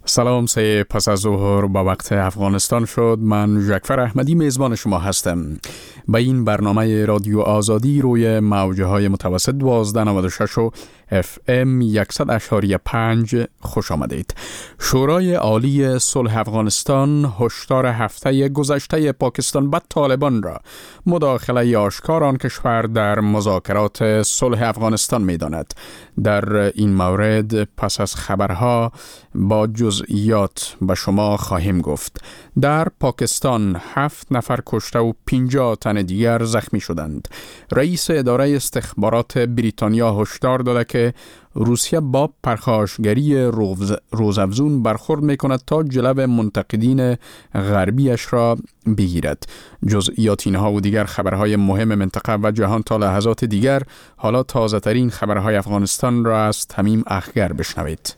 سلام، سه پس از ظهر با وقت افغانستان شد. من جعفر احمدی میزبان شما هستم. به این برنامه رادیو آزادی روی موجه های متوسط 1296 و FM 100.5 خوش آمدید. شورای عالی صلح افغانستان هشدار هفته گذشته پاکستان به طالبان را مداخله آشکار آن کشور در مذاکرات صلح افغانستان می‌داند. در این مورد پس از خبرها با جزئیات به شما خواهیم گفت. در پاکستان 7 نفر کشته و 50 تن دیگر زخمی شدند. رئیس اداره استخبارات بریتانیا هشدار داده که روسیه با پرخاشگری روزافزون برخورد میکند تا جلب منتقدین غربیش را بگیرد. جزئیات اینها و دیگر خبرهای مهم منطقه و جهان تا لحظات دیگر. حالا تازه ترین خبرهای افغانستان را از تمیم اخگر بشنوید.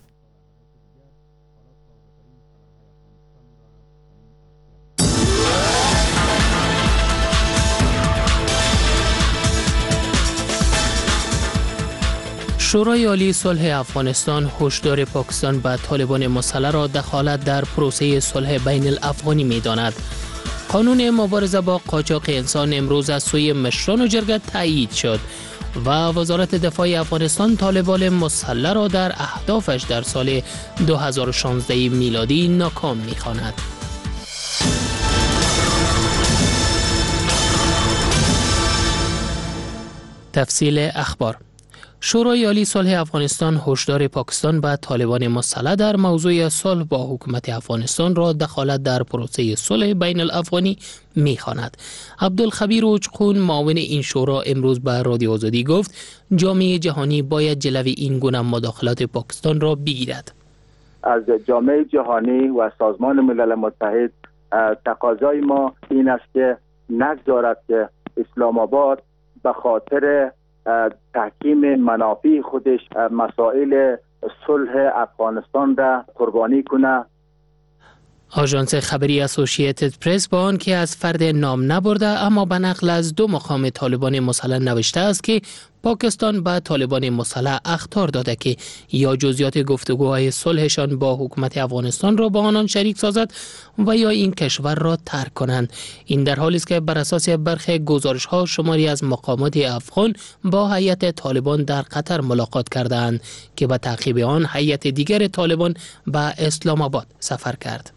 شورای عالی صلح افغانستان هشدار پاکستان به طالبان مسلح را دخالت در پروسه صلح بین الافغانی می داند. قانون مبارزه با قاچاق انسان امروز از سوی مشران و جرگه تایید شد و وزارت دفاع افغانستان طالبان مسلح را در اهدافش در سال 2016 میلادی ناکام می خواند. تفصیل اخبار. شورای عالی صلح افغانستان هشدار پاکستان به طالبان مسلح در موضوع صلح با حکومت افغانستان را دخالت در پروسه صلح بین الافغانی می‌خواند. عبدالخبیر اوجخون معاون این شورا امروز به رادیو آزادی گفت جامعه جهانی باید جلوی این گونه مداخلات پاکستان را بگیرد. از جامعه جهانی و سازمان ملل متحد تقاضای ما این است که نگذارد که اسلام آباد به خاطر تحکیم منافع خودش مسائل صلح افغانستان را قربانی کنه. آژانس خبری اسوسییتد پرس با آن که از فرد نام نبرده اما به نقل از 2 مقام طالبان مسلح نوشته است که پاکستان به طالبان مسلح اخطار داده که یا جزئیات گفتگوهای صلحشان با حکومت افغانستان را با آنان شریک سازد و یا این کشور را ترک کنند. این در حالی است که بر اساس برخی گزارش‌ها شماری از مقامات افغان با هیئت طالبان در قطر ملاقات کردند که به تعقیب آن هیئت دیگر طالبان به اسلام آباد سفر کرد.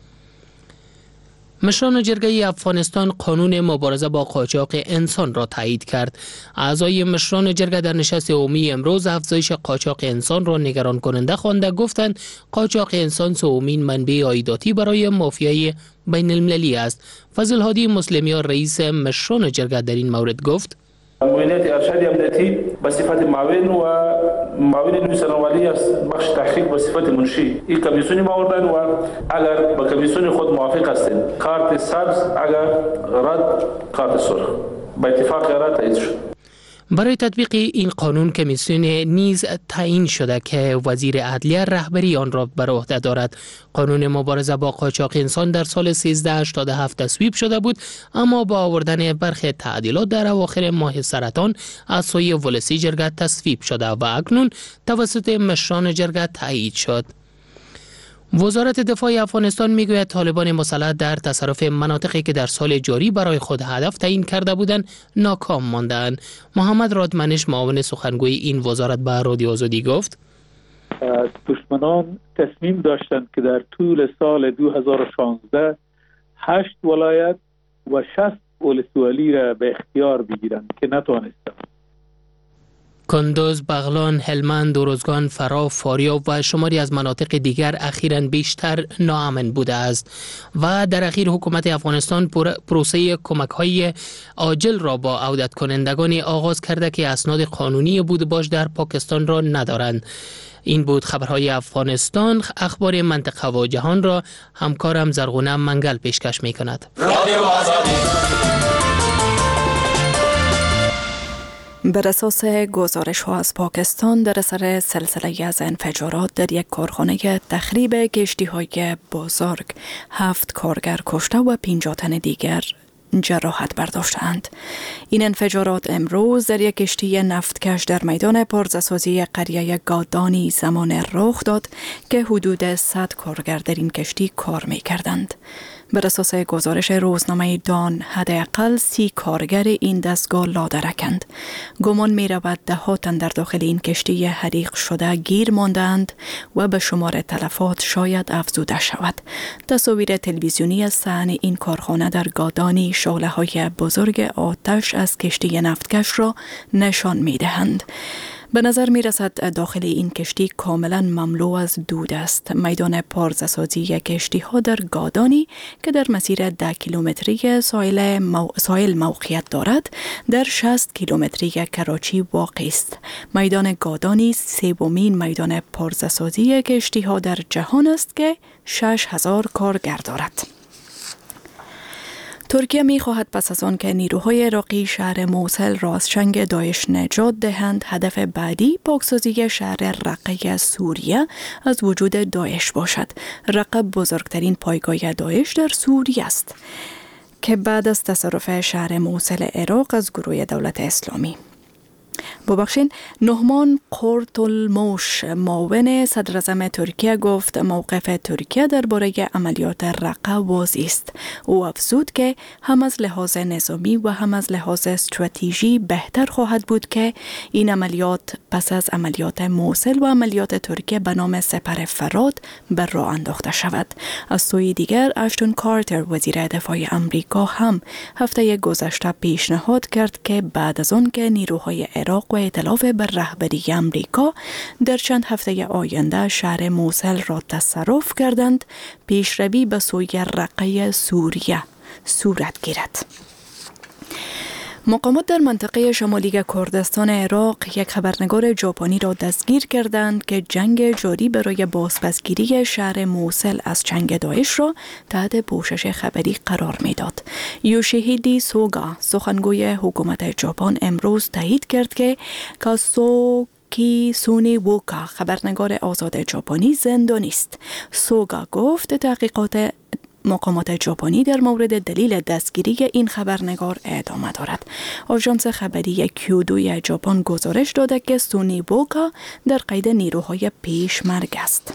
مشران جرگه افغانستان قانون مبارزه با قاچاق انسان را تایید کرد. اعضای مشران جرگه در نشست عمومی امروز افزایش قاچاق انسان را نگران کننده خوانده گفتند قاچاق انسان سومین منبع عایداتی برای مافیای بین المللی است. فضل هادی مسلمیان رئیس مشران جرگه در این مورد گفت معاونیت ارشد امنیتی به صفت معاون و معاون نویسنوالی است، بخش تحقیق به صفت منشی. این کمیسیون ما آوردن و اگر با کمیسیون خود موافق هستند کارت سبز، اگر رد کارت سرخ، به اتفاق رد تایید شد. برای تطبیق این قانون کمیسیون نیز تعیین شده که وزیر عدلیه رهبری آن را بر عهده دارد. قانون مبارزه با قاچاق انسان در سال 1387 تصویب شده بود اما با آوردن برخی تعدیلات در اواخر ماه سرطان از سوی ولسی جرگه تصویب شده و اکنون توسط مشران جرگه تایید شد. وزارت دفاع افغانستان میگوید طالبان مسلح در تصرف مناطقی که در سال جاری برای خود هدف تعیین کرده بودند ناکام ماندند. محمد رادمنش معاون سخنگوی این وزارت به رادیو آزادی گفت دشمنان تصمیم داشتند که در طول سال 2016 8 ولایت و 60 ولسوالی را به اختیار بگیرند که نتوانستند. کندوز، بغلان، هلمند، روزگان، فراه، فاریاب و شماری از مناطق دیگر اخیراً بیشتر ناامن بوده است و در اخیر حکومت افغانستان پروسه کمک‌های عاجل را با عودت کنندگان آغاز کرده که اسناد قانونی بودباش در پاکستان را ندارند. این بود خبرهای افغانستان. اخبار منطقه و جهان را همکارم زرغونه منگل پیشکش می‌کند. بر اساس گزارش‌ها از پاکستان در اثر سلسله از انفجارات در یک کارخانه تخریب کشتی‌های بزرگ 7 کارگر کشته و 50 تن دیگر جراحت برداشتند. این انفجارات امروز در یک کشتی نفتکش در میدان پرزه‌سازی قریه گادانی زمان رخ داد که حدود 100 کارگر در این کشتی کار می کردند. بر اساس گزارش روزنامه دان حداقل 30 کارگر این دستگاه لادرکند. گمان می رود ده‌ها تن در داخل این کشتی حریق شده گیر ماندند و به شمار تلفات شاید افزوده شود. تصاویر تلویزیونی از صحنه این کارخانه در گادانی شعله‌های بزرگ آتش از کشتی نفتکش را نشان می دهند. به نظر می رسد داخل این کشتی کاملا مملو از دود است. میدان پرزه‌سازی کشتی ها در گادانی که در مسیر 10 کیلومتری ساحل موقعیت دارد در 60 کیلومتری کراچی واقع است. میدان گادانی سومین میدان پرزه‌سازی کشتی ها در جهان است که 6000 کارگر دارد. ترکیه می خواهد پس از آن که نیروهای عراقی شهر موصل را از چنگ داعش نجات دهند، هدف بعدی پاکسازی شهر رقه سوریه از وجود داعش باشد. رقه بزرگترین پایگاه داعش در سوریه است که بعد از تصرف شهر موصل عراق از گروه دولت اسلامی. ببخشید، نهمان قرتالموش معاون صدر اعظم ترکیه گفت موقف ترکیه درباره عملیات رقه واضح است. او افزود که هم از لحاظ نظامی و هم از لحاظ استراتژی بهتر خواهد بود که این عملیات پس از عملیات موصل و عملیات ترکیه به نام سپر فرات بر راه انداخته شود. از سوی دیگر اشتون کارتر وزیر دفاع آمریکا هم هفته گذشته پیشنهاد کرد که بعد از آن که نیروهای عراق و ائتلاف بر رهبری آمریکا در چند هفته آینده شهر موصل را تصرف کردند، پیشروی به سوی رقه سوریه صورت گیرد. مقامات در منطقه شمالی کردستان عراق یک خبرنگار ژاپنی را دستگیر کردند که جنگ جاری برای بازپسگیری شهر موصل از چنگ داعش را تحت پوشش خبری قرار می‌داد. یوشیهیدی سوگا سخنگوی حکومت ژاپن امروز تایید کرد که کاسوکی سونیووکا خبرنگار آزاد ژاپنی زندانی است. سوگا گفت تحقیقات مقامات ژاپنی در مورد دلیل دستگیری این خبرنگار ادامه دارد. آژانس خبری کیودو ژاپن گزارش داده که سونیووکا در قید نیروهای پیشمرگ است.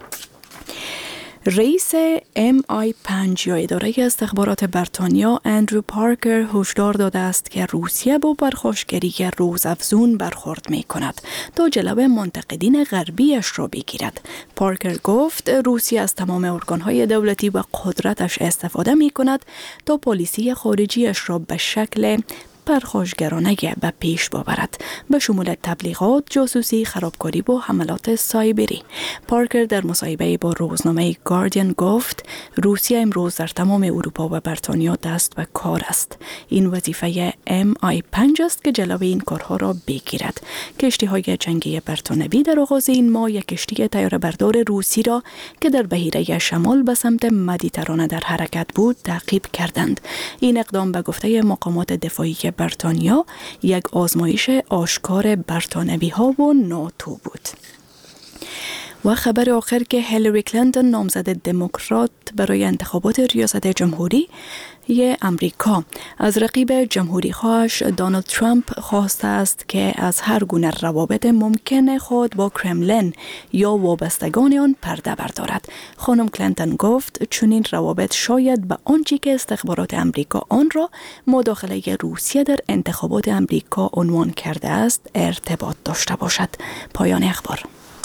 رئیس MI5 یا اداره استخبارات بریتانیا اندرو پارکر هشدار داده است که روسیه با پرخاشگری روزافزون برخورد می کند تا جلوی منتقدین غربیش را بگیرد. پارکر گفت روسیه از تمام ارگانهای دولتی و قدرتش استفاده می کند تا پالیسی خارجیش را به شکل پرخاشگرانه به پیش ببرد، به شمول تبلیغات، جاسوسی، خرابکاری و حملات سایبری. پارکر در مصاحبه با روزنامه گاردین گفت روسیه امروز در تمام اروپا و بریتانیا دست به کار است. این وظیفه MI5 است که جلوی این کارها را بگیرد. کشتی‌های جنگی بریتانیایی در آغاز این ماه یک کشتی طیاره بردار روسی را که در بحیره شمال به سمت مدیترانه در حرکت بود تعقیب کردند. این اقدام به گفته مقامات دفاعی بریتانیا یک آزمایش آشکار بریتانیایی‌ها و ناتو بود. و خبر آخر که هیلاری کلینتون نامزد دموکرات برای انتخابات ریاست جمهوری امریکا از رقیب جمهوری‌خواهش دونالد ترامپ خواسته است که از هر گونه روابط ممکن خود با کرملین یا وابستگان آن پرده بردارد. خانم کلینتون گفت چنین روابط شاید به آنچه که استخبارات امریکا آن را مداخله روسیه در انتخابات امریکا عنوان کرده است ارتباط داشته باشد. پایان اخبار.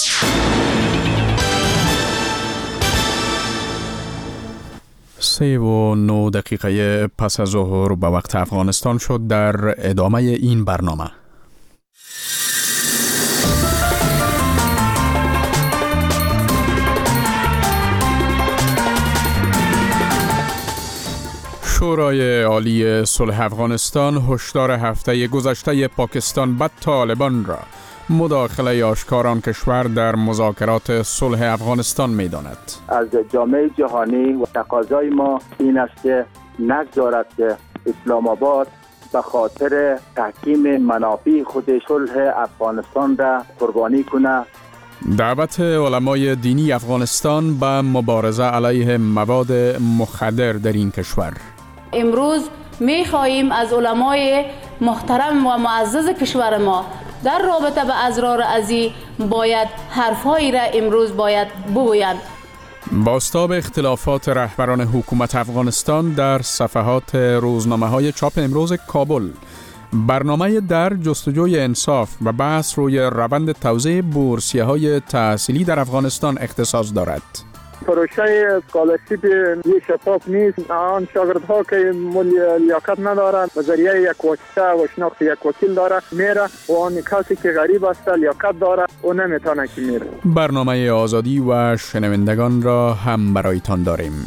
3:09 دقیقه پس از ظهر به وقت افغانستان شد. در ادامه این برنامه شورای عالی صلح افغانستان هشدار هفته گذشته پاکستان به طالبان را مداخله آشکار آن کشور در مذاکرات صلح افغانستان می داند. از جامعه جهانی و تقاضای ما این است که نگذارد که اسلام آباد به خاطر تحکیم منافع خود صلح افغانستان را قربانی کنه. دعوت علمای دینی افغانستان به مبارزه علیه مواد مخدر در این کشور. امروز می‌خواهیم از علمای محترم و معزز کشور ما در رابطه به اسرار ازی باید حرفهایی را امروز باید بگویند. بازتاب اختلافات رهبران حکومت افغانستان در صفحات روزنامه‌های چاپ امروز کابل. برنامه در جستجوی انصاف و بحث روی روند توزیع بورسیه‌های تحصیلی در افغانستان اختصاص دارد. پروژه اسکالرشیپ شفاف نیست. آن شاگردها که لیاقت ندارند به ذریعه یک واسطه و شناخت یک وکیل داره میره و آن کسی که غریب است لیاقت داره او نمیتونه که میره. برنامه آزادی و شنوندگان را هم برایتان داریم.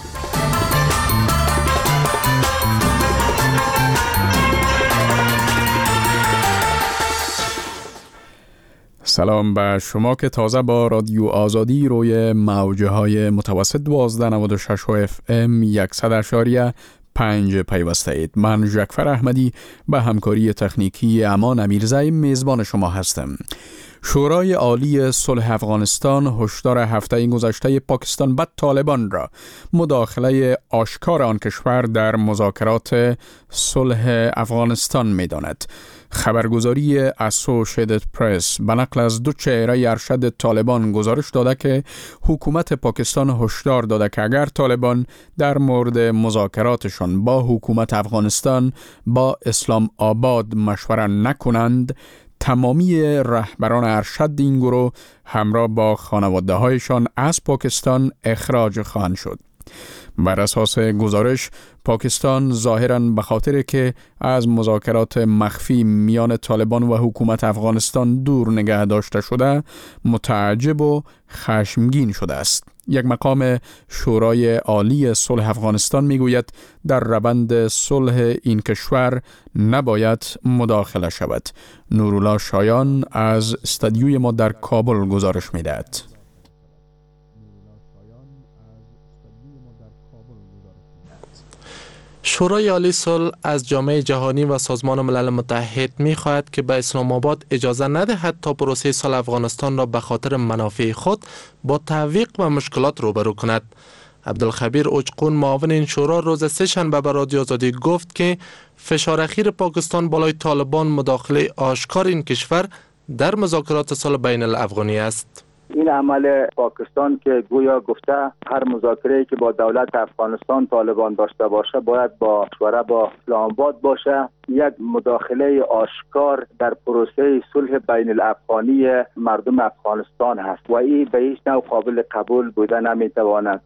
سلام به شما که تازه با رادیو آزادی روی موجه های متوسط 1296 و FM 100.5 پیوسته اید. من ژکفر احمدی به همکاری تکنیکی امان امیرزی میزبان شما هستم. شورای عالی صلح افغانستان هشدار هفته گذشته پاکستان به طالبان را مداخله آشکار آن کشور در مذاکرات صلح افغانستان می‌داند. خبرگزاری اسوشیتد پرس به نقل از دو چهره ارشد طالبان گزارش داده که حکومت پاکستان هشدار داده که اگر طالبان در مورد مذاکراتشان با حکومت افغانستان با اسلام آباد مشوره نکنند، تمامی رهبران ارشد این گروه همراه با خانواده هایشان از پاکستان اخراج خواهند شد. بر اساس گزارش، پاکستان ظاهراً به خاطر که از مذاکرات مخفی میان طالبان و حکومت افغانستان دور نگه داشته شده، متعجب و خشمگین شده است. یک مقام شورای عالی صلح افغانستان میگوید در روند صلح این کشور نباید مداخله شود. نورالله شایان از استودیوی ما در کابل گزارش میدهد. شورای عالی صلح از جامعه جهانی و سازمان ملل متحد می‌خواهد که به اسلام آباد اجازه ندهد تا پروسه صلح افغانستان را به خاطر منافع خود با تعویق و مشکلات روبرو کند. عبدالخبیر اوچقون معاون این شورا روز سه‌شنبه به رادیو آزادی گفت که فشار اخیر پاکستان بالای طالبان مداخله آشکار این کشور در مذاکرات صلح بین الافغانی است. این عمل پاکستان که گویا گفته هر مذاکره‌ای که با دولت افغانستان طالبان داشته باشه باید با مشوره با اسلام آباد باشه، یک مداخله آشکار در پروسه صلح بین الافغانی مردم افغانستان هست و این به هیچ نوع قابل قبول بوده نمیتواند.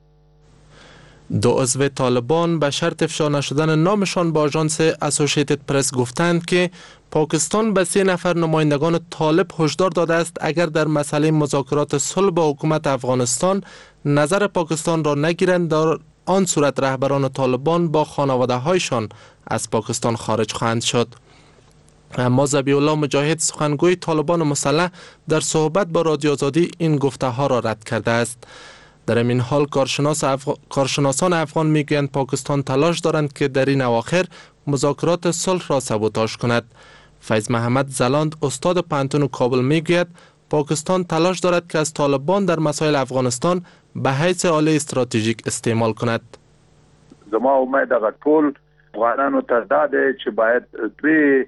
دو عضو طالبان به شرط افشا نشدن نامشان با آژانس اسوشیتد پرس گفتند که پاکستان به 3 نفر نمایندگان طالب هشدار داده است اگر در مسئله مذاکرات صلح با حکومت افغانستان نظر پاکستان را نگیرند، در آن صورت رهبران طالبان با خانواده هایشان از پاکستان خارج خواهند شد. اما ذبیح الله مجاهد سخنگوی طالبان مسلح در صحبت با رادیو آزادی این گفته ها را رد کرده است. در این حال کارشناسان افغان میگویند پاکستان تلاش دارند که در این اواخر مذاکرات صلح را سبوتاژ کند. فیض محمد زلاند استاد پانتون کابل میگوید پاکستان تلاش دارد که از طالبان در مسائل افغانستان به حیث آله استراتژیک استعمال کند. زما امید هغه ټول افغانانو ته دا دی چې باید دوی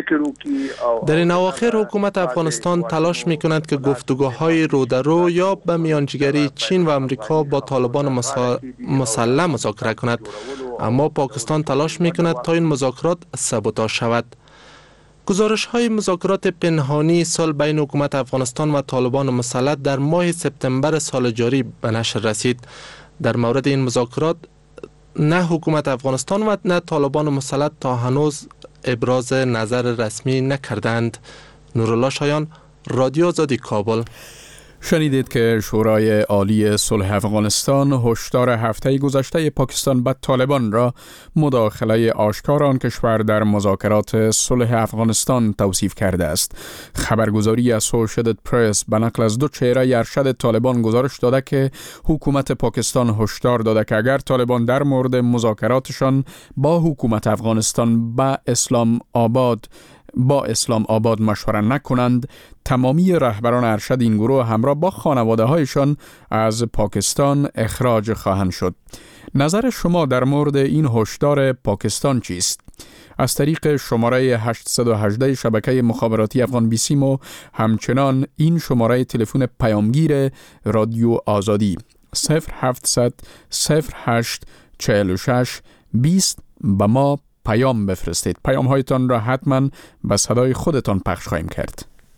در این اواخر حکومت افغانستان تلاش می کند که گفتگوهای رو در رو یا به میانجیگری چین و امریکا با طالبان مسلح مذاکره کند، اما پاکستان تلاش می کند تا این مذاکرات سبوتاژ شود. گزارش های مذاکرات پنهانی صلح بین حکومت افغانستان و طالبان مسلح در ماه سپتامبر سال جاری به نشر رسید. در مورد این مذاکرات نه حکومت افغانستان و نه طالبان مسلح تا هنوز ابراز نظر رسمی نکردند. نورالله شایان، رادیو آزادی کابل. شنیدید که شورای عالی صلح افغانستان هشدار هفته گذشته پاکستان به طالبان را مداخله آشکار آن کشور در مذاکرات صلح افغانستان توصیف کرده است. خبرگزاری اسوشیتد پرس به نقل از دو چهره ارشد طالبان گزارش داده که حکومت پاکستان هشدار داده که اگر طالبان در مورد مذاکراتشان با حکومت افغانستان به اسلام آباد با اسلام آباد مشوره نکنند، تمامی رهبران ارشد این گروه همراه با خانواده هایشان از پاکستان اخراج خواهند شد. نظر شما در مورد این هشدار پاکستان چیست؟ از طریق شماره 818 شبکه مخابراتی افغان بیسیم و همچنان این شماره تلفن پیامگیر رادیو آزادی 0700 08 46 20 به ما پیام بفرستید. پیام هایتان را حتما به صدای خودتان پخش خواهیم کرد.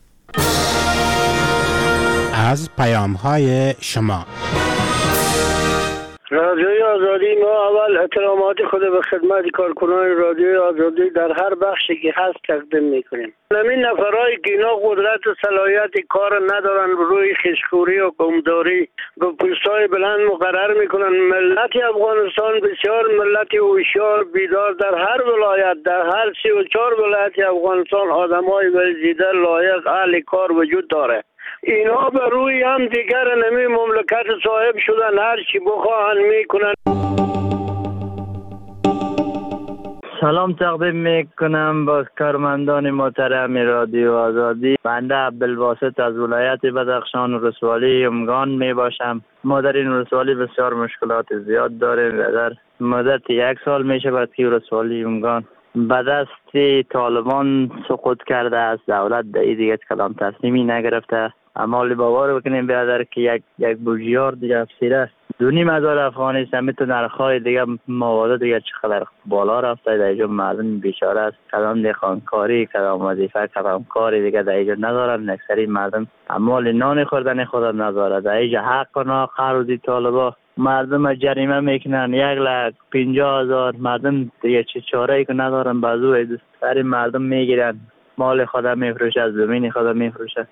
از پیام های شما رادیوی آزادی، ما اول احترامات خود به خدمت کارکنان رادیوی آزادی در هر بخشی که هست تقدیم میکنیم. همین نفرهایی که اینا قدرت و صلاحیت کار ندارن روی خشخوری و قومداری به پست‌های بلند مقرر میکنن. ملت افغانستان بسیار ملت هوشیار بیدار، در هر ولایت، در هر 34 ولایت افغانستان آدمای ورزیده لایق اهل کار وجود داره. اینا به روی هم دیگر نمی مملکت صاحب شدن، هر چی بخواهن میکنن. سلام تقدیم میکنم با کارمندان محترم رادیو آزادی. بنده عبدالباسط از ولایت بدخشان ولسوالی امگان می باشم. ما در این ولسوالی بسیار مشکلات زیاد داریم و در مدت 1 سال می شود که ولسوالی امگان به دست طالبان سقوط کرده است. دولت دیگه کلام تصمیمی نگرفته. اما باور بکنیم برادر که یک بوجیار دیگه افسیره 2,500 افغانی است. همیتو نرخ‌های دیگه مواد دیگه چقدر بالا رفته. در اینجا مردم بیچاره است. کدام دهقانکاری، کدام وظیفه، کدام کاری دیگه در اینجا ندارن. اکثری مردم اموال نان خوردن خود نداره. در اینجا حق و ناحق روزی طالبا مردم جریمه میکنن. 1,50,000 مردم دیگه چه چاره‌ای که ندارن بازو سر مردم میگیرن. مال خود میفروشه، از زمین خود میفروشه.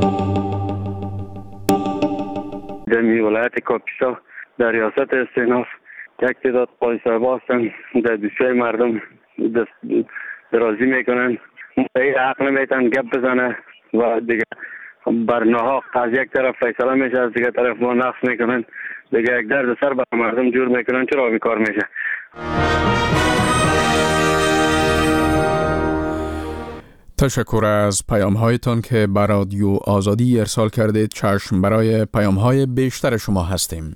در ولایت کاپیسا در ریاست استیناف یک تعداد قایص‌ها هستند در دوسیه مردم درازی میکنن. این حق نمیتن گپ بزنه و دیگه بر ناحق از یک طرف فیصله میشه، از دیگه طرف ما نقص میکنن. دیگه یک درد سر بر مردم جور میکنن. چرا این کار میشه؟ تشکر از پیام هایتان که بر رادیو آزادی ارسال کردید. چشم برای پیام های بیشتر شما هستیم.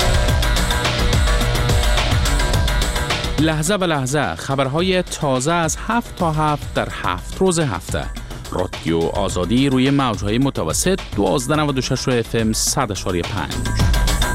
لحظه به لحظه خبرهای تازه از 7 تا 7 در 7 روز هفته. رادیو آزادی روی موجهای متوسط 1296 FM 100.5.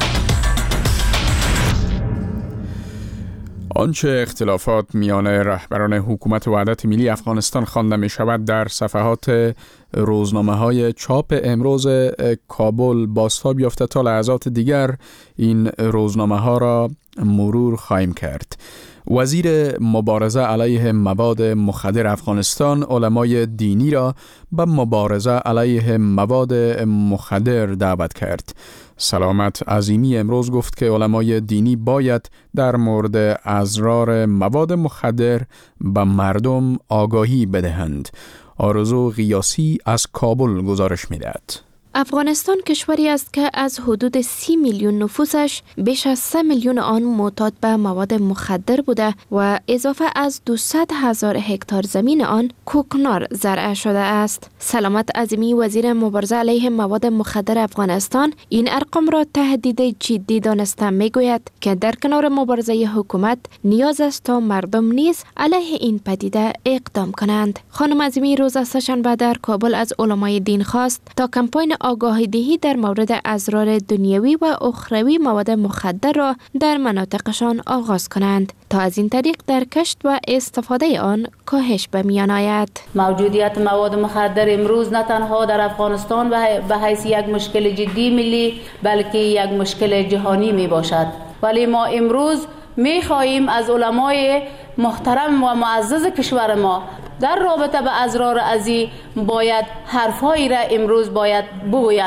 آنچه اختلافات میان رهبران حکومت وحدت ملی افغانستان خوانده می شود در صفحات روزنامه های چاپ امروز کابل بازتاب یافته. تا لحظات دیگر این روزنامه ها را مرور خواهیم کرد. وزیر مبارزه علیه مواد مخدر افغانستان علمای دینی را به مبارزه علیه مواد مخدر دعوت کرد. سلامت عظیمی امروز گفت که علمای دینی باید در مورد اضرار مواد مخدر به مردم آگاهی بدهند. آرزو غیاسی از کابل گزارش می‌دهد. افغانستان کشوری است که از حدود 30 میلیون نفوسش بیش از 3 میلیون آن معتاد به مواد مخدر بوده و اضافه از 200,000 هکتار زمین آن کوکنار زرع شده است. سلامت عظیمی وزیر مبارزه علیه مواد مخدر افغانستان این ارقام را تهدید جدی دانسته میگوید که در کنار مبارزه حکومت نیاز است تا مردم نیز علیه این پدیده اقدام کنند. خانم عظیمی روز سه‌شنبه در کابل از علمای دین خواست تا کمپاین آگاهی دهی در مورد اضرار دنیوی و اخروی مواد مخدر را در مناطقشان آغاز کنند تا از این طریق در کشت و استفاده آن کاهش به میان آید. موجودیت مواد مخدر امروز نه تنها در افغانستان به حیث یک مشکل جدی ملی بلکه یک مشکل جهانی می باشد. ولی ما امروز می خواهیم از علمای محترم و معزز کشور ما در رابطه به اضرار ازی باید حرفهایی را امروز باید بگویند.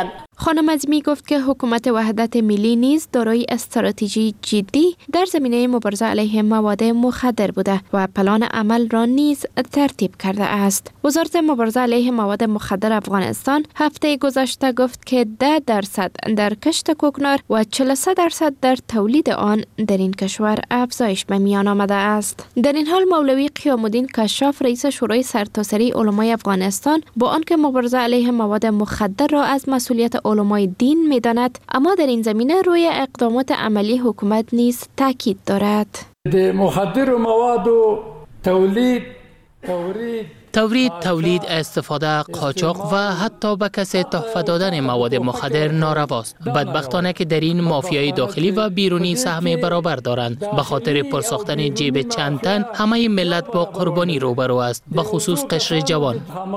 خانم عظیمی گفت که حکومت وحدت ملی نیز دارای استراتژی جدی در زمینه مبارزه علیه مواد مخدر بوده و پلان عمل را نیز ترتیب کرده است. وزارت مبارزه علیه مواد مخدر افغانستان هفته گذشته گفت که 10% در کشت کوکنار و 43% در تولید آن در این کشور افزایش به میان آمده است. در این حال مولوی قیام الدین کشاف رئیس شورای سرتاسری علمای افغانستان با آنکه مبارزه علیه مواد مخدر را از مسئولیت علمای دین می‌داند، اما در این زمینه روی اقدامات عملی حکومت نیز تاکید دارد. مخدر مواد و تولید، استفاده، قاچاق و حتی به کسی تحفه دادن مواد مخدر نارواست. بدبختانه که در این مافیای داخلی و بیرونی سهم برابر دارند. به خاطر پرساختن جیب چند تن همه ملت با قربانی روبرو است، به خصوص قشر جوان.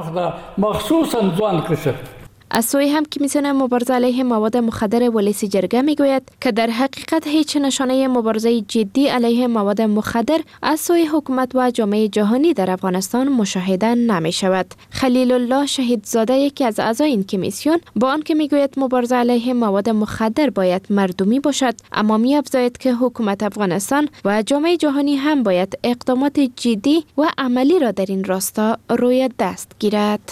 از سوی هم کمیسیون مبارزه علیه مواد مخدر ولسی جرگه میگوید که در حقیقت هیچ نشانه مبارزه جدی علیه مواد مخدر از سوی حکومت و جامعه جهانی در افغانستان مشاهده نمی شود. خلیل الله شهیدزاده یکی از اعضای این کمیسیون با آنکه میگوید مبارزه علیه مواد مخدر باید مردمی باشد، اما می‌افزاید که حکومت افغانستان و جامعه جهانی هم باید اقدامات جدی و عملی را در این راستا روی دست گیرد.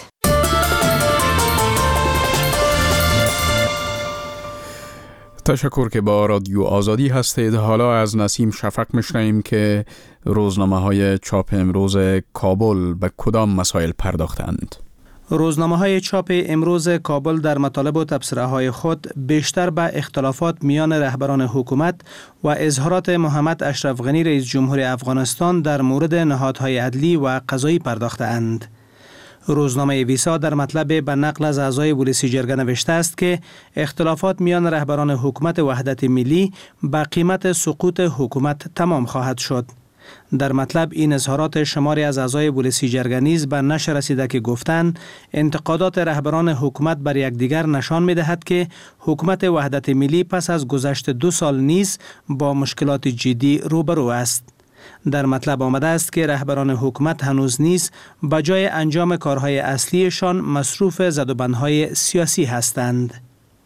تشکر که با رادیو آزادی هستید. حالا از نسیم شفق میشنویم که روزنامه‌های چاپ امروز کابل به کدام مسائل پرداختند. روزنامه‌های چاپ امروز کابل در مطالب و تبصره‌های خود بیشتر به اختلافات میان رهبران حکومت و اظهارات محمد اشرف غنی رئیس جمهور افغانستان در مورد نهادهای عدلی و قضایی پرداخته‌اند. روزنامه ویسا در مطلب به نقل از اعضای ولسی جرگه نوشته است که اختلافات میان رهبران حکومت وحدت ملی به قیمت سقوط حکومت تمام خواهد شد. در مطلب این اظهارات شماری از اعضای ولسی جرگه نیز به نشر رسیده که گفتند انتقادات رهبران حکومت بر یکدیگر نشان می‌دهد که حکومت وحدت ملی پس از گذشت 2 سال نیز با مشکلات جدی روبرو است. در مطلب آمده است که رهبران حکومت هنوز نیز به جای انجام کارهای اصلیشان مصروف زدوبندهای سیاسی هستند.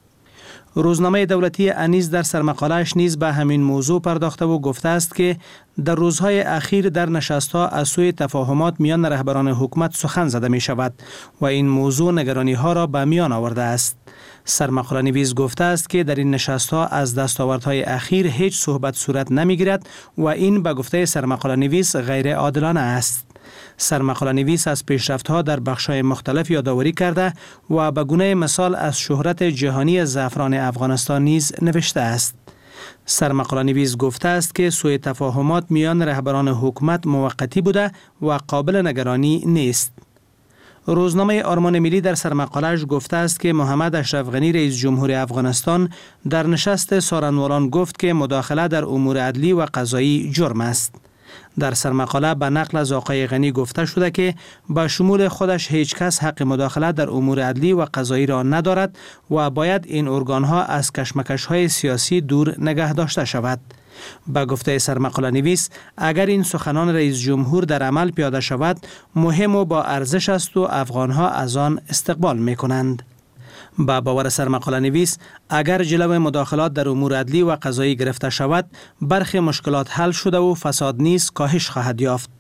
روزنامه دولتی انیس در سرمقاله‌اش نیز به همین موضوع پرداخته و گفته است که در روزهای اخیر در نشست‌ها از سوی تفاهمات میان رهبران حکومت سخن زده می شود و این موضوع نگرانی‌ها را به میان آورده است. سرمقاله نویس گفته است که در این نشست‌ها از دستاوردهای اخیر هیچ صحبت صورت نمی‌گیرد و این به گفته سرمقاله نویس غیر عادلانه است. سرمقاله نویس از پیشرفت‌ها در بخش‌های مختلف یادآوری کرده و به گونه مثال از شهرت جهانی زعفران افغانستان نیز نوشته است. سرمقاله نویس گفته است که سوء تفاهمات میان رهبران حکومت موقتی بوده و قابل نگرانی نیست. روزنامه آرمان ملی در سرمقاله‌اش گفته است که محمد اشرف غنی رئیس جمهور افغانستان در نشست سارنوالان گفت که مداخله در امور عدلی و قضایی جرم است. در سرمقاله به نقل از آقای غنی گفته شده که با شمول خودش هیچ کس حق مداخله در امور عدلی و قضایی را ندارد و باید این ارگانها از کشمکش‌های سیاسی دور نگه داشته شود. با گفته سرمقاله نویس اگر این سخنان رئیس جمهور در عمل پیاده شود مهم و با ارزش است و افغانها از آن استقبال می کنند. با باور سرمقاله نویس اگر جلو مداخلات در امور عدلی و قضایی گرفته شود برخی مشکلات حل شده و فساد نیز کاهش خواهد یافت.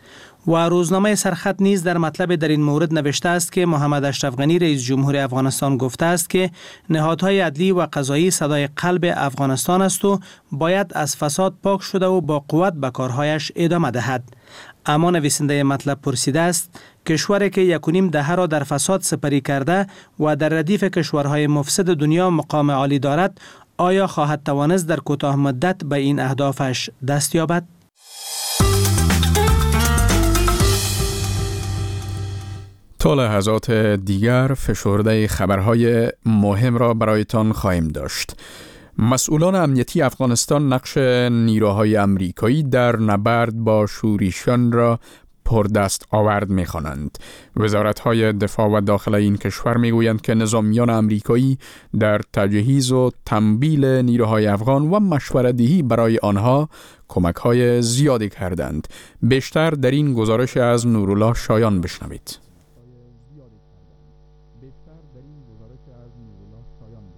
و روزنامه سرخط نیز در مطلب در این مورد نوشته است که محمد اشرف غنی رئیس جمهور افغانستان گفته است که نهادهای عدلی و قضایی صدای قلب افغانستان است و باید از فساد پاک شده و با قوت به کارهایش ادامه دهد. اما نویسنده مطلب پرسیده است کشوری که 1.5 دهه را در فساد سپری کرده و در ردیف کشورهای مفسد دنیا مقام عالی دارد آیا خواهد توانست در کوتاه مدت به این اهدافش دست یابد؟ تا لحظات دیگر فشرده خبرهای مهم را برایتان خواهیم داشت. مسئولان امنیتی افغانستان نقش نیروهای امریکایی در نبرد با شوریشیان را پردست آورد می‌خوانند. وزارت‌های دفاع و داخله این کشور می‌گویند که نظامیان امریکایی در تجهیز و تمویل نیروهای افغان و مشوره‌دهی برای آنها کمک‌های زیادی کردند. بیشتر در این گزارش از نورالله شایان بشنوید.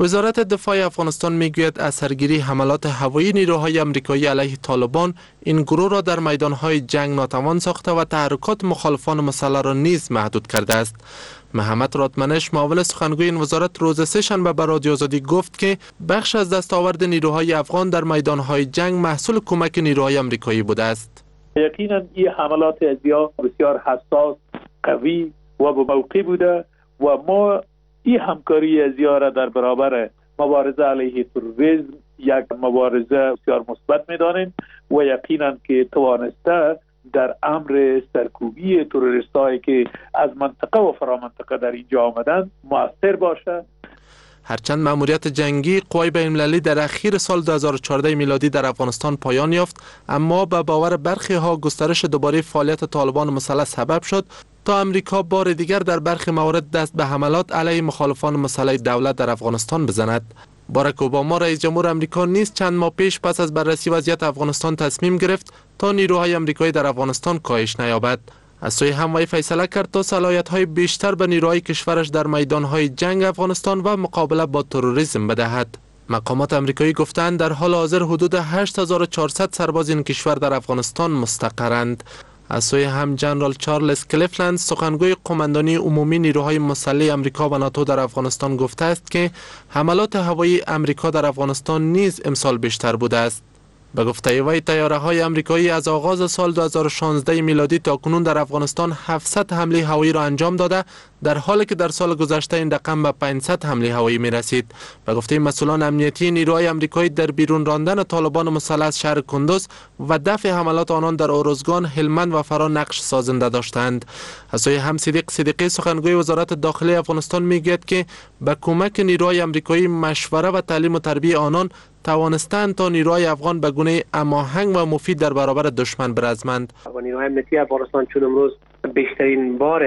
وزارت دفاع افغانستان میگوید اثرگیری حملات هوایی نیروهای آمریکایی علیه طالبان این گروه را در میدانهای جنگ ناتوان ساخته و تحرکات مخالفان مسلح را نیز محدود کرده است. محمد راتمنش معاون سخنگوی این وزارت روز سه‌شنبه به رادیو آزادی گفت که بخش از دستاورد نیروهای افغان در میدانهای جنگ محصول کمک نیروهای آمریکایی بوده است. یقینا این حملات بسیار حساس، قوی و به موقع بوده و ما این همکاری زیاره در برابر مبارزه علیه تروریسم یک مبارزه بسیار مثبت می‌دانیم و یقینا که توانسته در امر سرکوبی تروریستایی که از منطقه و فرامنطقه در اینجا آمدند مؤثر باشه. هرچند مأموریت جنگی قوای بین‌المللی در اخیر سال 2014 میلادی در افغانستان پایان یافت، اما به باور برخی ها گسترش دوباره فعالیت طالبان مسلح سبب شد تا امریکا بار دیگر در برخی موارد دست به حملات علیه مخالفان مسلح دولت در افغانستان بزند. باراک اوباما رئیس جمهور امریکا نیز چند ماه پیش پس از بررسی وضعیت افغانستان تصمیم گرفت تا نیروهای آمریکایی در افغانستان کاهش نیابد. از سوی هم وی فیصله کرد تا صلاحیت‌های بیشتر به نیروهای کشورش در میدان‌های جنگ افغانستان و مقابله با تروریسم بدهد. مقامات آمریکایی گفتند در حال حاضر حدود 8400 سرباز این کشور در افغانستان مستقرند. از سوی هم جنرال چارلز کلیفلند سخنگوی قماندانی عمومی نیروهای مسلح آمریکا و ناتو در افغانستان گفته است که حملات هوایی آمریکا در افغانستان نیز امسال بیشتر بوده است. به گفته وی طیاره‌های آمریکایی از آغاز سال 2016 میلادی تا کنون در افغانستان 700 حمله هوایی را انجام داده، در حالی که در سال گذشته این رقم به 500 حمله هوایی می رسید. به گفته مسئولان امنیتی، نیروهای آمریکایی در بیرون راندن طالبان مسلح از شهر کندوز و دفع حملات آنان در اروزگان، هلمند و فرا نقش سازنده داشتند. از سوی هم صدیقی سخنگوی وزارت داخلی افغانستان میگوید که به کمک نیروهای آمریکایی مشوره و تعلیم و تربیت آنان توانستند تا نیروهای افغان به گونه هماهنگ و مفید در برابر دشمن برزمند. و نیروهای امنیتی افغانستان چون امروز بیشترین بار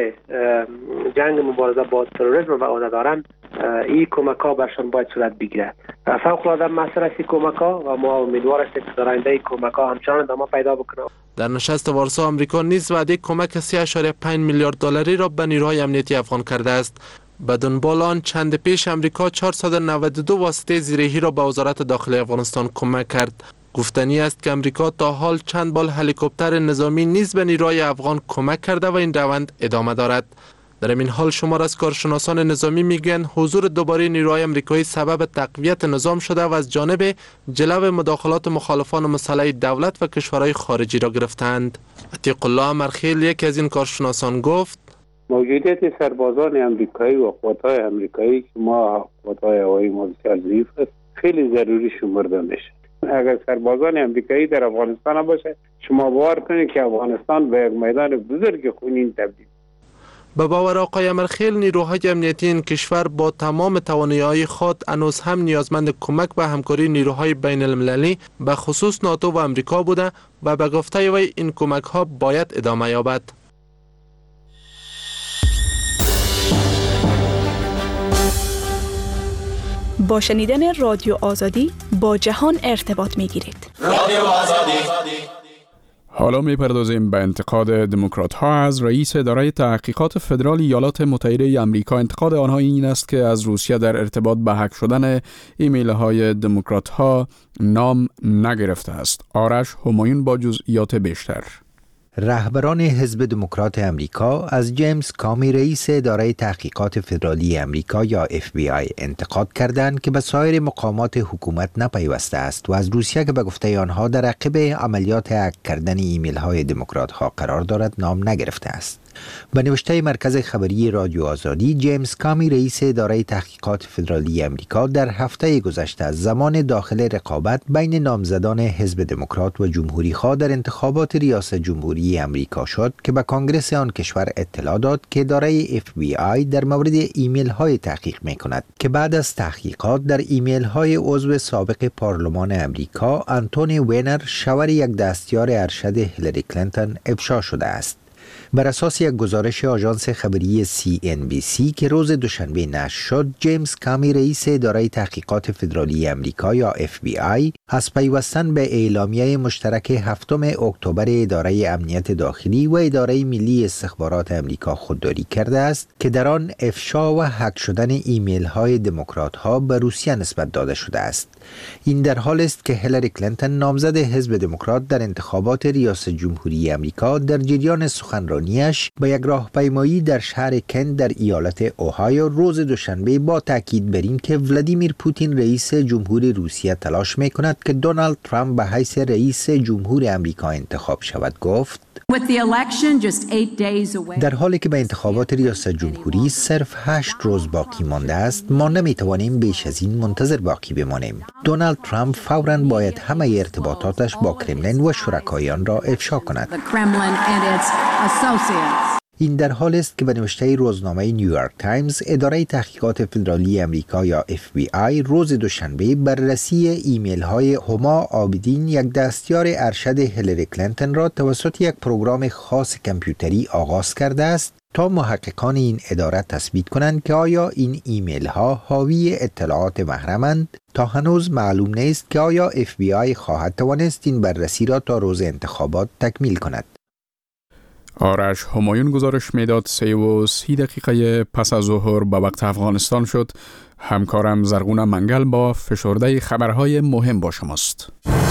جنگ مبارزه با تروریسم و عهده دارند، این کمک ها برشان باید صورت بگیرد. فوق العاده مؤثر است این کمک ها و ما امیدوار هستیم که در آینده این کمک ها همچنان ادامه پیدا بکنه. در نشست وارسا آمریکا نیز وعده کمک 3.5 میلیارد دلاری را به نیروهای امنیتی افغان کرده است. به دنبال آن چند پیش امریکا 492 واسطه زیرهی را به وزارت داخلی افغانستان کمک کرد. گفتنی است که امریکا تا حال چند بال هلیکوپتر نظامی نیز به نیروهای افغان کمک کرده و این روند ادامه دارد. در این حال شمار از کارشناسان نظامی میگن حضور دوباره نیروهای آمریکایی سبب تقویت نظام شده و از جانب جلو مداخلات مخالفان مسلح دولت و کشورهای خارجی را گرفتند. عتیق الله امرخیل یکی از این کارشناسان گفت: موجودیت سربازان امریکایی و قوات‌های امریکایی که ما قوات‌های هوایی ما بسیار ضعیف است خیلی ضروری شمرده میشه. اگر سربازان امریکایی در افغانستان باشه، شما باور کنید که افغانستان به یک میدان بزرگ خونین تبدیل. به باور آقای امرخیل، نیروهای امنیتی این کشور با تمام توانایی‌های خود هنوز هم نیازمند کمک و همکاری نیروهای بین المللی به خصوص ناتو و امریکا بوده و به گفته وی این کمک‌ها باید ادامه یابد. با شنیدن رادیو آزادی با جهان ارتباط می‌گیرید. رادیو آزادی. حالا می‌پردازیم به انتقاد دموکرات‌ها از رئیس اداره تحقیقات فدرال ایالات متحده آمریکا. انتقاد آنها این است که از روسیه در ارتباط به هک شدن ایمیل‌های دموکرات‌ها نام نگرفته است. آرش همایون با جزئیات بیشتر. رهبران حزب دموکرات امریکا از جیمز کامی رئیس اداره تحقیقات فدرالی امریکا یا FBI انتقاد کردند که به سایر مقامات حکومت نپیوسته است و از روسیه که به گفته آنها در عقب عملیات هک کردن ایمیل های دموکرات ها قرار دارد نام نگرفته است. به نوشته مرکز خبری رادیو آزادی، جیمز کامی رئیس اداره تحقیقات فدرالی امریکا در هفته گذشته از زمان داخل رقابت بین نامزدان حزب دموکرات و جمهوری خواه در انتخابات ریاست جمهوری امریکا شد که به کنگره آن کشور اطلاع داد که اداره FBI در مورد ایمیل های تحقیق می کند که بعد از تحقیقات در ایمیل های عضو سابق پارلمان امریکا آنتونی وینر شوهر یک دستیار ارشد هیلاری کلینتون افشا شده است. بر اساس یک گزارش آژانس خبری CNBC که روز دوشنبه نشر شد، جیمز کامی رئیس اداره تحقیقات فدرالی امریکا یا FBI از پیوستن به اعلامیه مشترک 7 اکتبر اداره امنیت داخلی و اداره ملی استخبارات امریکا خودداری کرده است که در آن افشا و هک شدن ایمیل های دموکرات ها به روسیه نسبت داده شده است. این در حال است که هیلاری کلینتون نامزد حزب دموکرات در انتخابات ریاست جمهوری امریکا در جریان سخنرانیش به یک راهپیمایی در شهر کент در ایالت اوهایو روز دوشنبه با تاکید بر این که ولادیمیر پوتین رئیس جمهور روسیه تلاش می‌کند که دونالد ترامپ به حیث رئیس جمهور امریکا انتخاب شود گفت: در حالی که به انتخابات ریاست جمهوری صرف 8 روز باقی مانده است، ما نمیتوانیم بیش از این منتظر باقی بمانیم. دونالد ترامپ فوراً باید همه ارتباطاتش با کرملین و شرکایان را افشا کند. این در حال است که به نوشته روزنامه نیویورک تایمز، اداره تحقیقات فدرالی امریکا یا FBI روز دوشنبه بررسی ایمیل های هما عابدین، یک دستیار ارشد هیلاری کلینتون را توسط یک پروگرام خاص کامپیوتری آغاز کرده است تا محققان این اداره تثبیت کنند که آیا این ایمیل ها حاوی اطلاعات محرمند. تا هنوز معلوم نیست که آیا FBI خواهد توانست این بررسی را تا روز انتخابات تکمیل کند. آرش همایون گزارش میداد. 3:30 دقیقه پس از ظهر به وقت افغانستان شد. همکارم زرغون منگل با فشرده خبرهای مهم با شماست.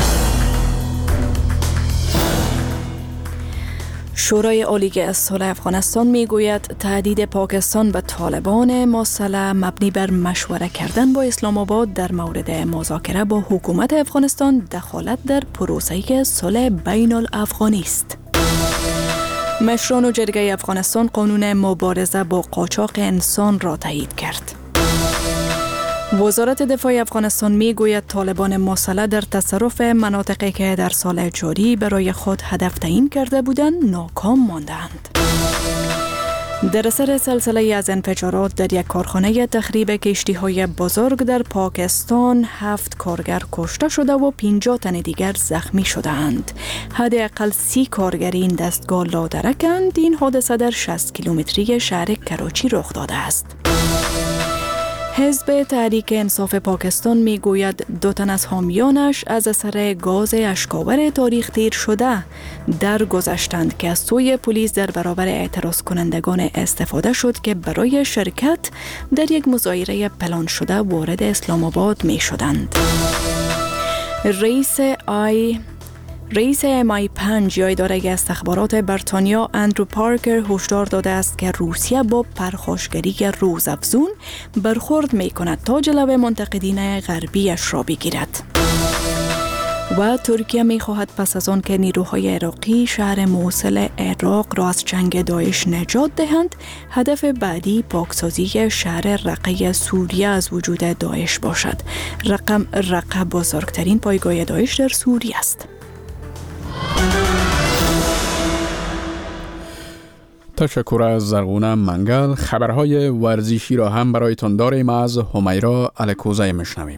شورای عالی صلح افغانستان میگوید تهدید پاکستان به طالبان مسلح مبنی بر مشوره کردن با اسلام آباد در مورد مذاکره با حکومت افغانستان دخالت در پروسه صلح بین الافغانی است. مشران و جرگه افغانستان قانون مبارزه با قاچاق انسان را تایید کرد. وزارت دفاع افغانستان میگوید طالبان مسلح در تصرف مناطقی که در سال جاری برای خود هدف تعیین کرده بودند ناکام ماندند. در اثر سلسله از انفجارات در یک کارخانه تخریب کشتی‌های بزرگ در پاکستان 7 کارگر کشته شده و 50 تن دیگر زخمی شدند. حداقل 30 کارگر این دستگاه لادرکند. این حادثه در 60 کیلومتری شهر کراچی رخ داده است. حزب تحریک انصاف پاکستان میگوید 2 تن از حامیانش از اثر گاز اشکاور تاریخ تیر شده درگذشتند که از سوی پلیس در برابر اعتراض کنندگان استفاده شد که برای شرکت در یک مظاهره پلان شده وارد اسلام آباد می شدند. رئیس MI5 یا اداره استخبارات بریتانیا اندرو پارکر هشدار داده است که روسیه با پرخاشگری روزافزون برخورد می کند تا جلوی منتقدین غربیش را بگیرد. و ترکیه می خواهد پس از آن که نیروهای عراقی شهر موصل عراق را از جنگ داعش نجات دهند، هدف بعدی پاکسازی شهر رقه سوریه از وجود داعش باشد. رقه بزرگترین پایگاه داعش در سوریه است. تشکر از زرغون منگل. خبرهای ورزشی را هم برایتان داریم. از همیرا الکوزی میشنویم.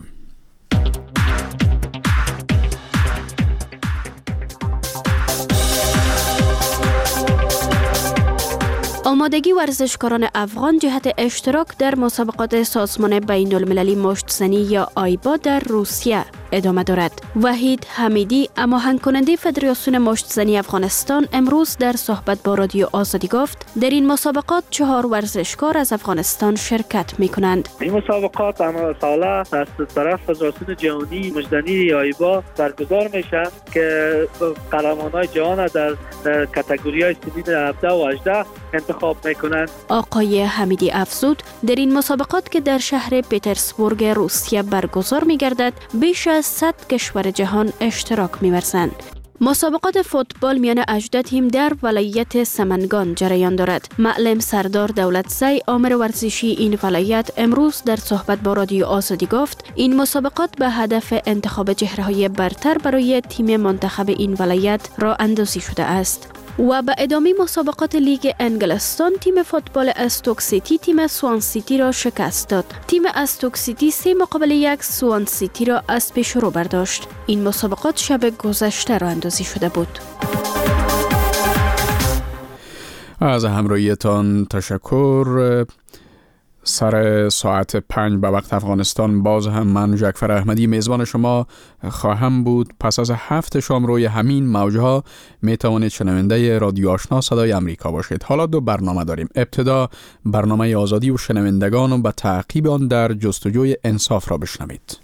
آمادگی ورزشکاران افغان جهت اشتراک در مسابقات سازمان بین المللی مشت‌زنی یا آیبا در روسیه ادامه دارد. وحید حمیدی، هماهنگ کننده فدراسیون مشت‌زنی افغانستان، امروز در صحبت با رادیو آزادی گفت در این مسابقات 4 ورزشکار از افغانستان شرکت می کنند. این مسابقات همه ساله از طرف فدراسیون جهانی مشت‌زنی آیبا برگزار میشه که قهرمانان جهان در کاتگوری‌های سنین 17 و 18 انتخاب میکنند. آقای حمیدی افزود در این مسابقات که در شهر پترزبورگ روسیه برگزار می‌گردد بیش از 100 کشور جهان اشتراک می‌ورزند. مسابقات فوتبال میان 18 تیم در ولایت سمنگان جریان دارد. معلم سردار دولتزی، آمر ورزشی این ولایت، امروز در صحبت با رادیو آزادی گفت این مسابقات به هدف انتخاب چهره‌های برتر برای تیم منتخب این ولایت راه اندازی شده است. و به ادامه مسابقات لیگ انگلستان تیم فوتبال استوک سیتی تیم سوان سیتی را شکست داد. تیم استوک سیتی 3-1 سوان سیتی را از پیش رو برداشت. این مسابقات شب گذشته راه اندازی شده بود. از همراهیتان تشکر. سر ساعت 5 به وقت افغانستان باز هم من جعفر احمدی میزبان شما خواهم بود. پس از 7 شام روی همین موجها می توانید شنونده رادیو آشنا صدای امریکا باشید. حالا 2 برنامه داریم. ابتدا برنامه آزادی و شنوندگان و به تعقیب آن در جستجوی انصاف را بشنوید.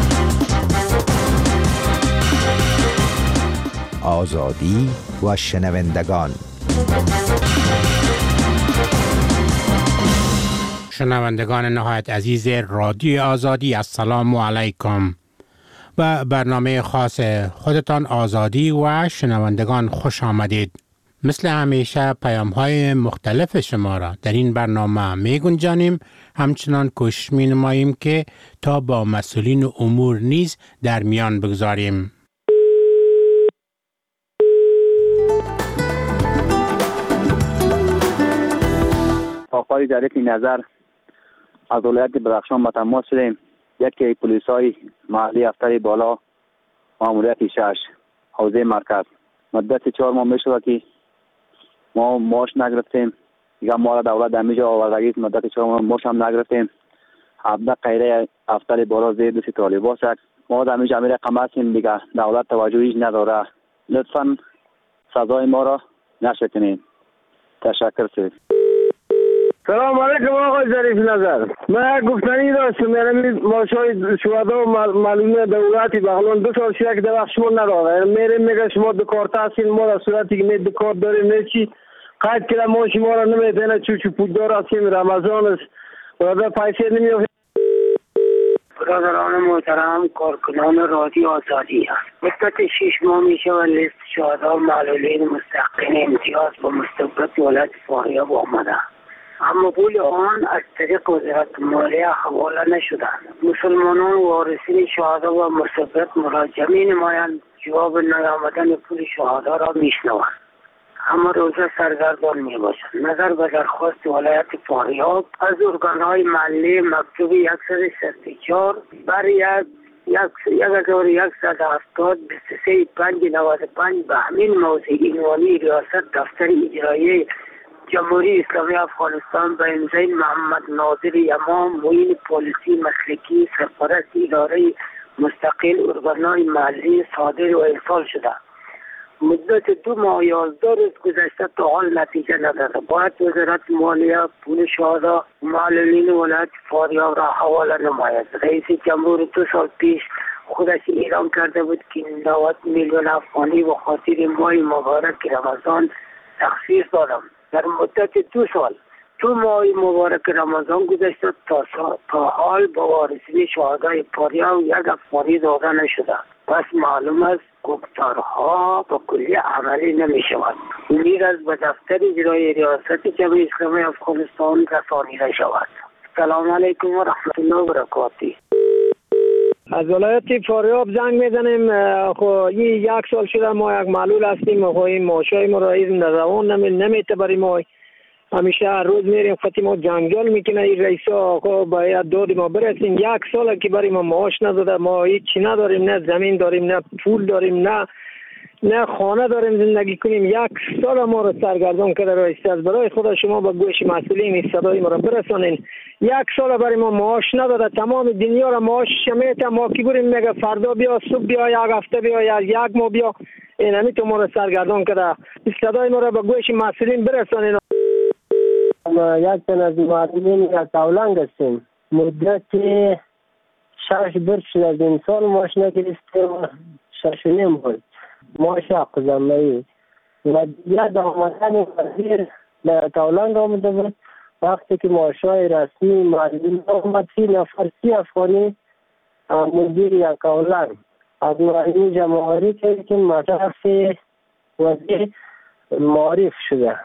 آزادی و شنوندگان. شنوندگان نهایت عزیز رادیو آزادی، السلام علیکم. و برنامه خاص خودتان آزادی و شنوندگان خوش آمدید. مثل همیشه پیام‌های مختلف شما را در این برنامه می گنجانیم. همچنان کوشش می نماییم که تا با مسئولین امور نیز در میان بگذاریم. آقای ظریف نظر از ولایت بدخشان ما تماس شدیم. یکی پلیسای محلی افتر بالا ماموریت 6 حوزه مرکز مدت 4 ماه میشه که ما معاش نگرفتیم. دیگه ما را دولت همیجا آوردگی مدت 4 ماه معاش هم نگرفتیم. عبده غیره افتر بالا زیر دست طالبا شد. ما همیجا امیر رقم هستیم دیگه دولت توجهی نداره. لطفا سزای ما را نشکنین. تشکر سید. سلام علیکم آقای ظریف نظر. من گفتنی داشتم، یعنی ماشای شهدا و معلومه دولتی بغلان 2 سال شده که در وقت شما نداره. میریم میگه شما دکار تحصیل ما در صورتی که می دکار داریم نیچی قید که ما شما را نمیدونه چو پوددار هستیم رمضان است و در پیسه نمیافت. برادران محترم، کارکنان رادیو آزادی هست. مدت 6 ماه میشه و لیست شهدا و معلولین مستحقین امتیاز با مستبد ولایت فاریاب آمده، اما پول آن از طریق وزارت مالیه حواله نشدند. مسلمانان وارثین شهدا و مستبد مراجعه نمایند، جواب نیامدن پول شهدا را میشنوند، اما روزه سرگردان می باشند. نظر به درخواست ولایت فاریاب از ارگانهای محلی مکتوب 164 بر 1170 23/5/95 به همین موضوع عنوانی ریاست دفتر اجرایی جمهوری اسلامی افغانستان به امضای محمد ناظر امام معین پلیسی مسلکی سرپرست اداره مستقل ارگانهای محلی صادر و ارسال شده. مدت 2 ماه 11 روز گذشته تا حال نتیجه نداده. باید وزارت مالیه پول شهدا و معلولین ولایت فاریاب را حواله نماید. رئیس جمهور 2 سال پیش خودش اعلام کرده بود که 90 میلیون افغانی به خاطر ماه مبارک رمضان تخصیص دادم. در مدت 2 سال 2 ماه مبارک رمضان گذشته تا حال با وارثین شهدای فاریاب 1 افغانی داده نشده. پس معلوم است گفتارها با کلی عملی نمی شود. امید است به دفتر اجرایی ریاست جمهوری اسلامی افغانستان رسانیده شود. سلام علیکم و رحمت الله و برکاته. از ولایت فاریاب زنگ میزنیم. خب این 1 سال شده ما یک معلول هستیم. خب این معاشای ما را در روان نمیته برای ما. همیشه هر روز میریم خطی ما جنگل میکنه. این رئیسا خب باید دادی ما برسیم. 1 ساله که برای ما معاش نداده. ما هیچی نداریم، نه زمین داریم، نه پول داریم، نه خانه داریم زندگی کنیم. 1 سال ما رو سرگردان کرده رئیس. از برای خدا شما با گوش مسئولین صدای ما رو برسانین. 1 سال برای ما معاش نداده. تمام دنیا را معاش شمیته. ما کی بریم میگه فردا بیا، صبح بیا، 1 هفته بیا یا 1 ماه بیا. این همی تو ما رو سرگردان کرده. صدای ما رو با گوش مسئولین برسانین. ما یک تن از معلولین از اولنگ هستیم. مدت 6 برد شد از این سال معاش نگرفتیم. 6 و نیم بود معاش حق زمینی و دیگه آمدن وزیر به اولنگ آمده بود. وقتی که معاشای رسمی معلولین آمد 30 نفر 30 افغانی مدیر یک اولنگ از معلولین جمهوری که مطرف وزیر معرف شده.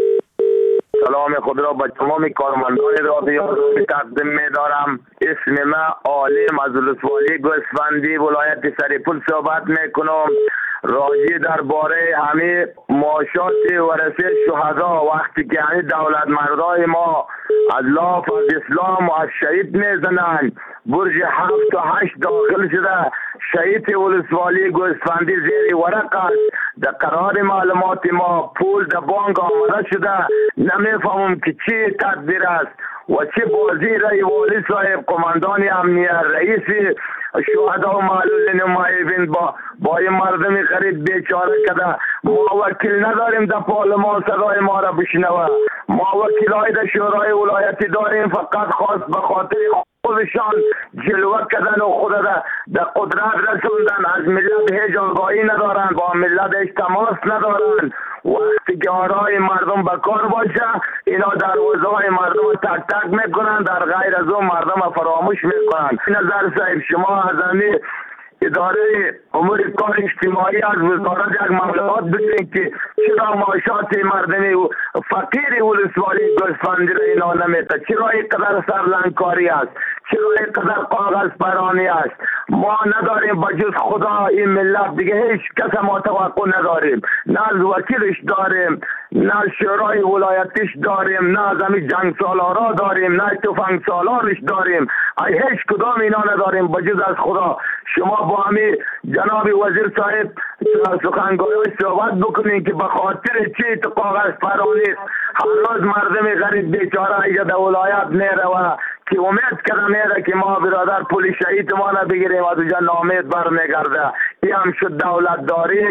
سلام خود را به تمام کارمندان رادیو تقدیم می‌دارم. اسم من عالم از ولسوالی گوسفندی ولایت سرپل صحبت میکنم. راجع درباره همه معاشات ورثه شهدا وقتی که همه دولت مردای ما از لاف از اسلام و از شهید میزنن، برج 7 و 8 داخل شده. شهید ولسوالی گوسفندی زیر ورق است. در قرار معلومات ما پول در بانک آمده شده. نمیفهمم که چی تدبیر است و چه بازی رای والی صاحب، قماندان امنیت، رئیس شهدا و معلول نمایبین با این مردم غریب بیچاره کده. ما وکیل نداریم در پارلمان صدای ما را بشنوه. ما وکیلای در شورای ولایتی داریم، فقط خواست به خاطر خودشان جلوه کردن و خود در قدرت رسوندن. از ملت هیچ آگاهی ندارن، با ملت هیچ تماس ندارن. وقتی که آرای مردم بکار باشه اینا دروازه های مردم تک تک میکنن، در غیر از اون مردم فراموش میکنن. نظر صاحب شما از همین اداره امور کار اجتماعی از وزارت یک معلومات بدین که چرا معاشات مردمی و فقیر ولسوالی گوسفندی را اینا نمیده، چرا اینقدر سرلنگکاری است، چرا اینقدر کاغذ پرانی است. ما نداریم بجز خدا این ملت، دیگه هیچ کس ما توقع نداریم. نه از وکیلش داریم، نه از شورای ولایتیش داریم، نه از همین جنگ سالارا داریم، نه تفنگ سالارش داریم. هیچ کدام اینا نداریم بجز از خدا. شما با همین جناب وزیر صاحب سخنگوی صحبت بکنین که به خاطر چی کاغذ پرانی هر روز مردم غریب بیچاره اینجا در ولایت میره و که امید کرده میره که ما برادر پول شهید ما نبگیریم از اونجا نامید برمیگرده. این هم شد دولت داری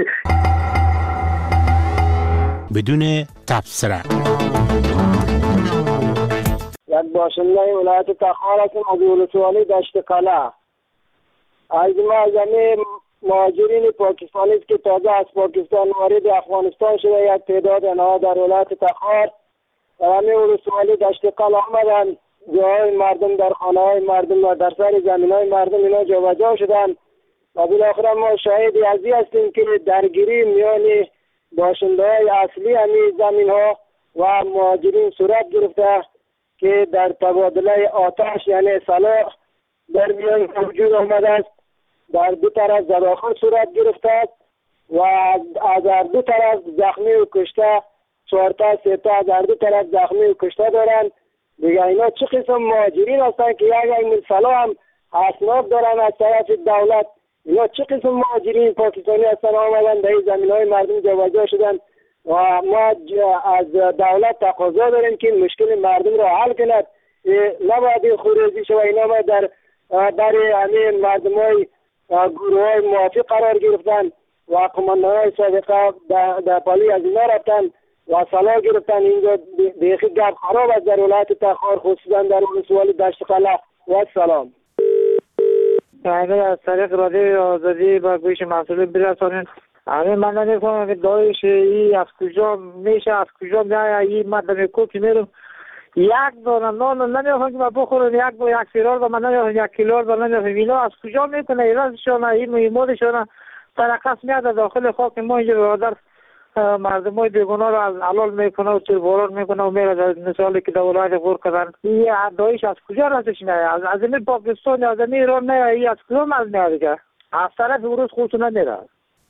بدون تبصره. یک باشنده ولایت تخار هستم از ولسوالی دشت قلعه. از ما از همه مهاجرین پاکستانی است که تازه از پاکستان وارد افغانستان شده، یک تعداد آنها در ولایت تخار در همه ولسوالی دشت قلعه آمدند. جاهای مردم در خانه های مردم و در سر زمین های مردم اینا جابجا شدند و بالاخره ما شاهد ازی هستیم که درگیری میان باشنده های اصلی همین زمین ها و مهاجرین صورت گرفته که در تبادله آتش یعنی سلاح در میان وجود آمده است. در دو طرف زداخل صورت گرفته است و از هر دو طرف زخمی و کشته 4 تا 3 تا از هر دو طرف زخمی و کشته دارند. دیگه اینا چه قسم مهاجرین هستند که یک مل سلاح هم اسناد دارن از طرف دولت؟ اینا چه قسم مهاجرین پاکستانی هستند آمدن در این زمین های مردم جابجا شدن و ما از دولت تقاضا داریم که مشکل مردم را حل کند. نباید خروجی شود. اینا ما در برای همین مردم های گروه های موافق قرار گرفتن و قماندان های سابقه در پالی از اینا رفتن و سلاح گرفتن. اینجا بیخی گرد خراب است در ولایت تخار، خصوصا در ولسوالی دشت قلعه. و سلام. اگر از طریق رادیو آزادی با گوش مسئول برسانین. من نمیفهمم که دایش ای از کجا میشه، از کجا میایه. این مردم کوکی میرم یک دانه نان نمیفهم که من بخورم، یک سیرار و من نمیفهم، 1 کیلو و نمیفهم. اینا از کجا میکنه؟ ایرانشان این مهماتشان ترقص میاد داخل خاک ما. اینجا برادر مردم های بیگناه را از حلال میکنه و چرباران میکنه و میره در مثالی که در ولایت غور کردن. این دایش از کجا رازش میاد؟ از این پاکستان از این ایران میاد. این از کجا مرز میاد که از طرف روز خودتون نمیره.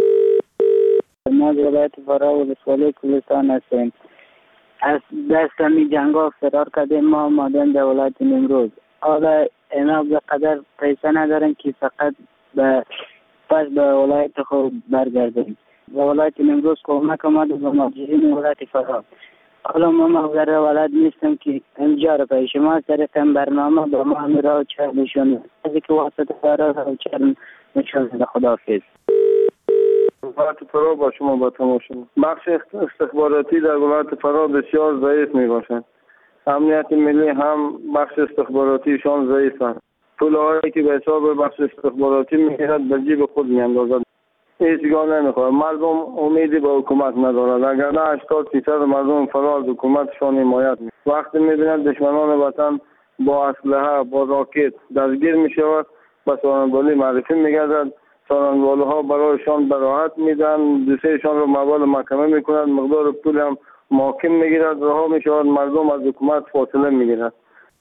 ما در ولایت فرا ولسوالی کوهستان هستیم. از دست همی جنگا فرار کردیم. ما آمدن در ولایت نیمروز. حالا اینا به قدر پیسه ندارن که فقط پس به ولایت خود برگردیم. به ولایت نیمروز کمک آمد به مهاجرین ولایت فرا. حالا ما مقدر ولایت نیستم که اینجا رو پیش ما از طریق برنامه با ما همی را چهر نشونه از که واسط فرا را چهر نشونه. خداحافظ. ولایت فرا با شما با تماشا. بخش استخباراتی در ولایت فرا بسیار ضعیف می باشند. امنیت ملی هم بخش استخباراتیشان ضعیفند. پولهایی که به حساب بخش استخباراتی میگیرد به جیب خود میاندازد. هیچگاه نمیخواد. مردم امیدی به حکومت ندارد. اگر نه 80% مردم فرا از حکومتشان حمایت می. وقتی میبینند دشمنان وطن با اسلحه با راکت دستگیر میشود به سارنوالی معرفی میگردد. سارنوالی ها برایشان براحت میدن، دوسیشان رو موال محکمه میکنند، مقدار پول هم محاکم میگیرد، رها میشود، مردم از حکومت فاصله میگیرد.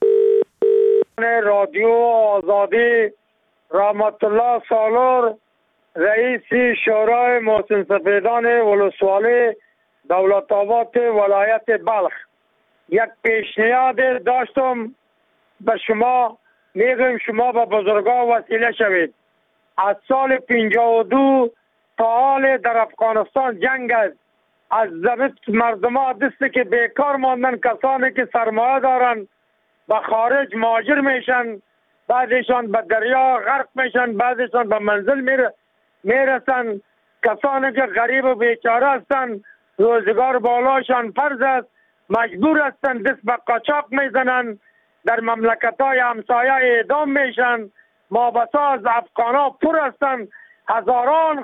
رادیو آزادی رحمت الله سالار رئیس شورای محسن سفیدان ولسوالی دولت آباد ولایت بلخ، یک پیشنهاد داشتم به شما. میگم شما به بزرگان وسیله شوید. از سال 52 تا حال در افغانستان جنگ است. از مردم ها دسته که بیکار ماندن، کسانی که سرمایه دارن به خارج مهاجر میشن، بعدشان به دریا غرق میشن، بعدشان به منزل میرسن. کسانی که غریب و بیچاره هستن، روزگار بالاشان فرض است، مجبور هستن دست به قاچاق میزنن، در مملکت‌های همسایه اعدام میشن. مابسا از افغان‌ها پر هستن، هزاران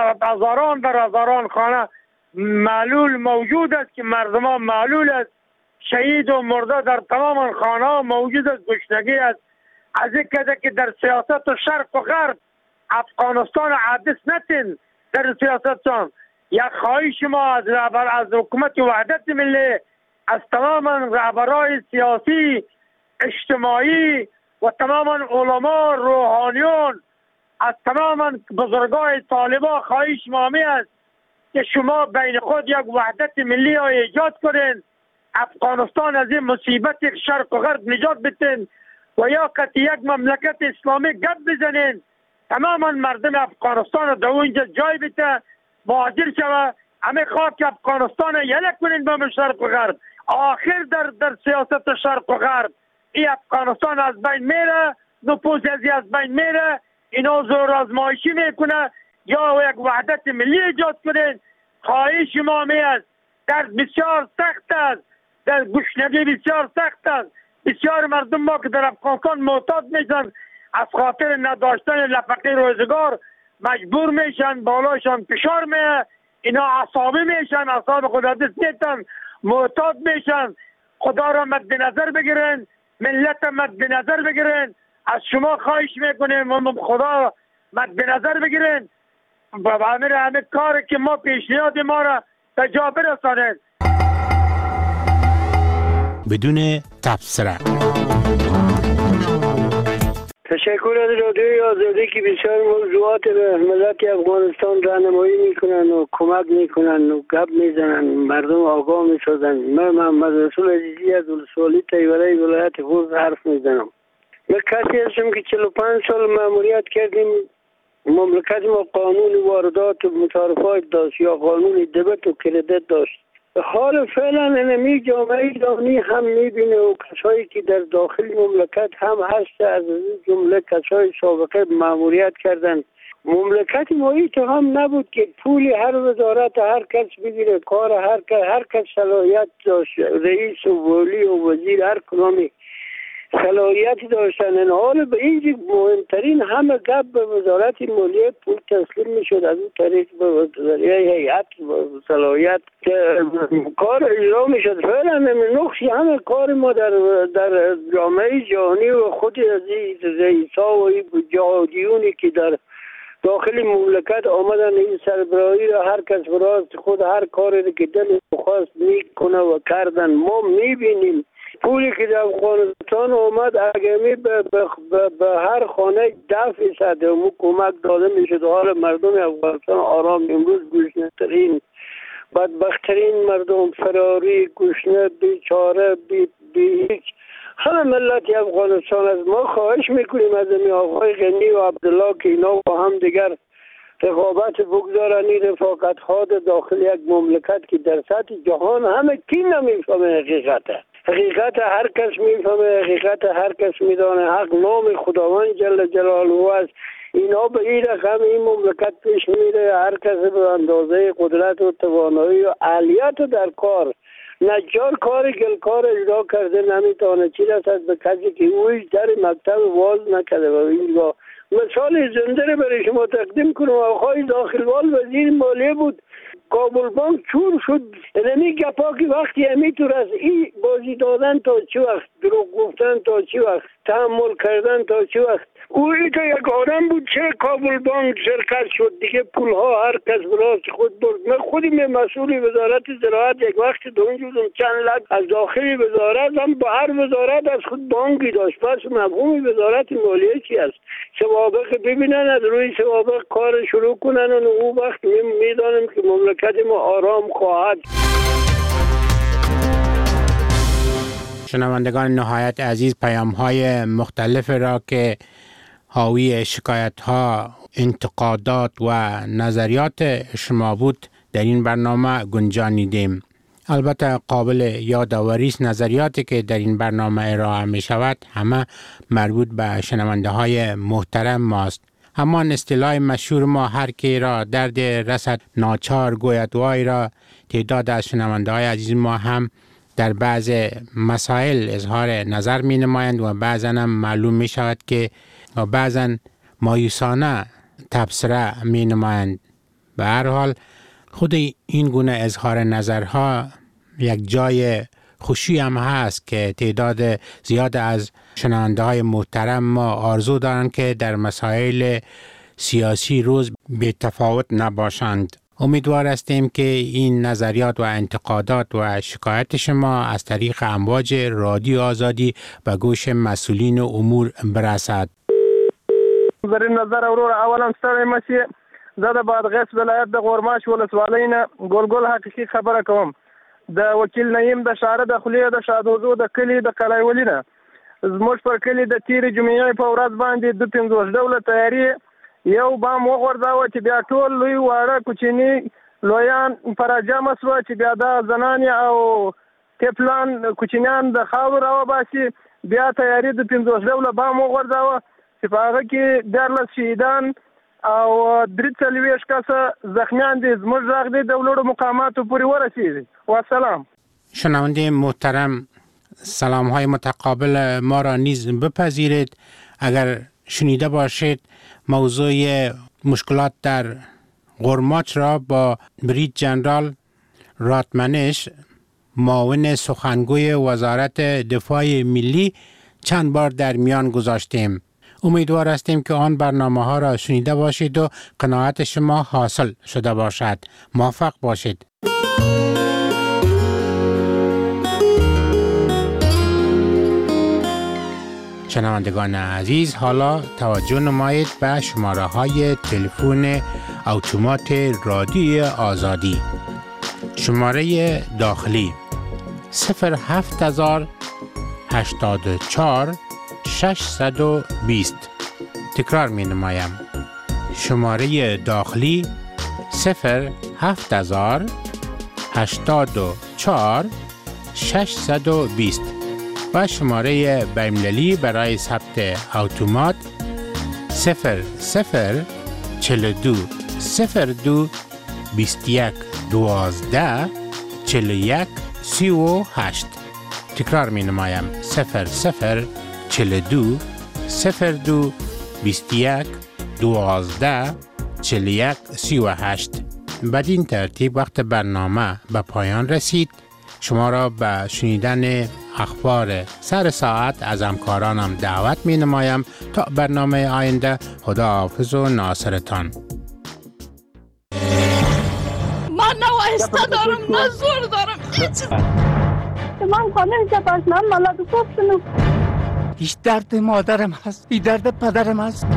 در هزاران خانه معلول موجود است که مردم ها معلول است، شهید و مرده در تمام خانه ها موجود است، گشنگی است. از این که در سیاست و شرق و غرب افغانستان عادث نتین در سیاستشان. یک خواهش ما از حکومت وحدت ملی، از تمام رهبرای سیاسی اجتماعی و تمام علما روحانیون، از تمام بزرگای طالبان خواهش مامی است که شما بین خود یک وحدت ملی را ایجاد کنین، افغانستان از این مصیبت شرق و غرب نجات بدین و یا که یک مملکت اسلامی گپ بزنین، تماما مردم افغانستان در اونجا جای بده، مهاجر شوه، همه خاک افغانستان یلک کنین به شرق و غرب. آخر در سیاست شرق و غرب این افغانستان از بین میره، نفوذ از بین میره، اینا زور آزمایشی میکنه. یا یک وحدت ملی ایجاد کنین. خواهش ما می است، درد بسیار سخت است، در گشنگی بسیار سخت است. بسیار مردم ما که در افغانستان معتاد میشن، از خاطر نداشتن لفقه روزگار مجبور میشن، بالاشان فشار میه، اینا عصابی میشن، اعصاب خود دست نیستن، معتاد میشن. خدا را مد نظر بگیرین، ملت مد نظر بگیرین. از شما خواهش میکنیم خدا مد نظر بگیرین و همه کاری که ما پیشنهاد ما را به جا برسانید بدون تبصره. تشکر از رادیوی آزادی که بسیار موضوعات به ملت افغانستان راهنمایی میکنن و کمک میکنن و گپ میزنن، مردم آگاه میسازن. من محمد رسول عزیزی از ولسوالی تیوره ولایت خوست حرف میزنم. من کسی هستم که 45 سال ماموریت کردیم. مملکت ما قانون واردات و متعارفات داشت یا قانون دبت و کردت داشت. حال فعلا انمی جامعه جهانی هم میبینه و کسایی که در داخل مملکت هم هست، از جمله کسای سابقه ماموریت کردن. مملکت ما تو هم نبود که پول هر وزارت هر کس بگیره، کار هر کس صلاحیت داشت، رئیس و ولی و وزیر هر کدامی صلاحیتی داشتن. این حال به اینجا مهمترین همه گپ به وزارت مالیه پول تسلیم میشد، از اون طریق به ذریعه هیئت صلاحیت کار اجرا میشد. فعلا نقشی همه کار ما در جامعه جهانی و خود از رئیسا و جهادیونی که در داخل مملکت آمدن این سربراهی را هر کس براست خود هر کاری که دل خواست میکنه و کردن. ما میبینیم پولی که در افغانستان آمد اگمی به هر خانه 10% همون کمک داده میشد. حال مردم افغانستان آرام امروز گشنه ترین بدبختترین مردم، فراری، گشنه، بیچاره، بی هیچ همه ملت افغانستان. از ما خواهش میکنیم از این آقای غنی و عبدالله که اینا با هم دیگر رقابت بگذارن. این رفاقت ها داخل یک مملکت که در سطح جهان همه کی نمیفهمه حقیقت هر کس میفهمه، حقیقت هر کس میدانه. حق نام خداوند جل جلاله است. اینا به این رقم این مملکت پیش میره، هر کس به اندازه قدرت و توانایی و اهلیت در کار. نجار کار گلکار اجرا کرده نمیتونه چی رسد به کسی که اویش در مکتب واز نکرده. و اینجا مثال زنده رو برای شما تقدیم کنم. آقای داخلوال وزیر مالیه بود، کابل بانک چور شد. نمی گپا که وقتی همی تو رست این بازی دادن تا چی وقت، دروغ گفتن تا چی وقت، تحمل کردن تا چی وقت. اوی که یک آدم بود چه کابل بانک شرکت شد دیگه، پولها هر کس براست خود برد. من خودی مسئول وزارت زراعت یک وقت دونجودم چند لک از داخلی وزارت هم با هر وزارت از خود بانکی داشت. پس مفهوم وزارت مالیه چی است؟ سوابق ببینن، از روی سوابق کار شروع کنن و اون وقت میدانم که مملکت ما آرام خواهد. شنوندگان نهایت عزیز، پیام های مختلف را که حاوی شکایت ها، انتقادات و نظریات شما بود در این برنامه گنجانیدیم. البته قابل یادآوری است نظریاتی که در این برنامه ارائه می شود همه مربوط به شنونده های محترم ماست. همان اصطلاح مشهور ما هر کی را درد رسد ناچار گوید وای را تعداد از شنونده های عزیز ما هم در بعض مسائل اظهار نظر می نمایند و بعضا هم معلوم می شود که بعضا مایوسانه تبصره می نمایند. به هر حال خود این گونه اظهار نظرها یک جای خوشی هم هست که تعداد زیاد از شنونده های محترم ما آرزو دارند که در مسائل سیاسی روز بی تفاوت نباشند. امیدوار هستیم که این نظریات و انتقادات و شکایت شما از طریق امواج رادیو آزادی به گوش مسئولین امور برسد. در این نظر اورور اولا ستړی مشي زه د بادغیس ولایت د غورماش ولسوالۍ نه ګلګل حقیقي خبره کوم. د وکیل نعیم د شاره د خلیه د شادوزو د کلی د قلایولي نه زموږ پر کلی د تیرې جمعې په ورځ باندې د 15 ډوله تیاری یو بام وغورځاوه چې بیا ټول لوی واړه کوچني لویان پر جمع شوه چې بیا د زنانې او کپلان کوچنیان د خاورو راوباسي. بیا تیاری د 15 ډوله بام وغورځاوه چې په هغه کې 14 شهیدان او 43 کسه زخمیان دي. زموږ غږ دی د لوړو مقاماتو پورې ورسېږي. والسلام. شنونده محترم، سلام های متقابل ما را نیز بپذیرید. اگر شنیده باشید موضوع مشکلات در غرماچ را با برید جنرال راتمنش معاون سخنگوی وزارت دفاع ملی چند بار در میان گذاشتیم. امیدوار هستیم که آن برنامه ها را شنیده باشید و قناعت شما حاصل شده باشد. موفق باشید. شنوندگان عزیز، حالا توجه نمایید به شماره های تلفن اتومات رادیو آزادی. شماره داخلی 07084 620. تکرار می نمایم. شماره داخلی 07084 620 و شماره بین‌المللی برای ثبت اتومات 0042 02 21 12 41 38. تکرار می نمایم. 0042 02 21 12 41 38. بدین ترتیب وقت برنامه به پایان رسید. شما را به شنیدن اخبار سر ساعت از همکارانم دعوت می نمایم. تا برنامه آینده، خدا حافظ و ناصرتان. من نه وایسته دارم نه زور دارم. من خانه جباش من ملاد خوب شنو. هیچ درد مادرم هست، این درد پدرم هست.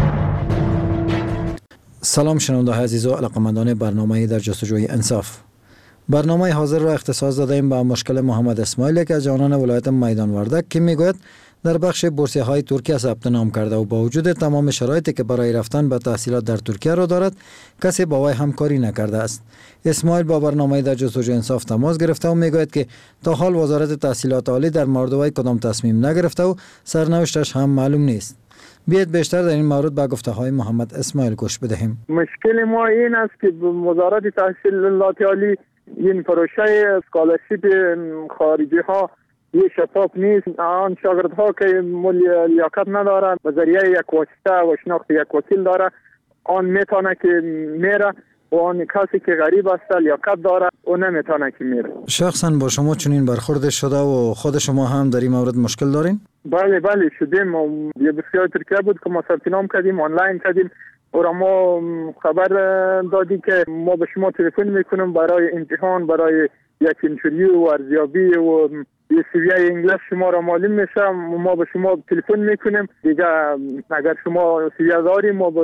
سلام شنونده های عزیز و علاقمندان برنامه در جستجوی انصاف. برنامه حاضر را اختصاص دادیم به مشکل محمد اسماعیل که از جوانان ولایت میدان وردک که میگوید در بخش بورسیه های ترکیه ثبت نام کرده و با وجود تمام شرایطی که برای رفتن به تحصیلات در ترکیه را دارد کسی با وی همکاری نکرده است. اسماعیل با برنامه در جستجوی انصاف تماس گرفته و میگوید که تا حال وزارت تحصیلات عالی در مورد وی کدام تصمیم نگرفته و سرنوشتش هم معلوم نیست. بیاید بیشتر در این مورد به گفته های محمد اسماعیل گوش بدهیم. مشکل ما این است که وزارت تحصیلات عالی این پروژه اسکالرشیپ خارجی ها یه شفاف نیست. آن شاگردها که لیاقت ندارن به ذریعه یک واسطه و شناخت یک وکیل داره آن میتونه که میره و آن کسی که غریب است لیاقت داره و نمیتونه که میره. شخصا با شما چنین برخورد شده و خود شما هم در این مورد مشکل دارین؟ بله شدیم. یه بسیار ترکیه بود که ما ثبت نام کردیم، آنلاین کردیم و ما خبر دادی که ما به شما تلفن میکنیم برای امتحان، برای یک اینترویو و ارزیابی و یه سویه انگلیس شما را معلوم میشه. ما به شما تلفن میکنیم دیگه. اگر شما سویه داری ما به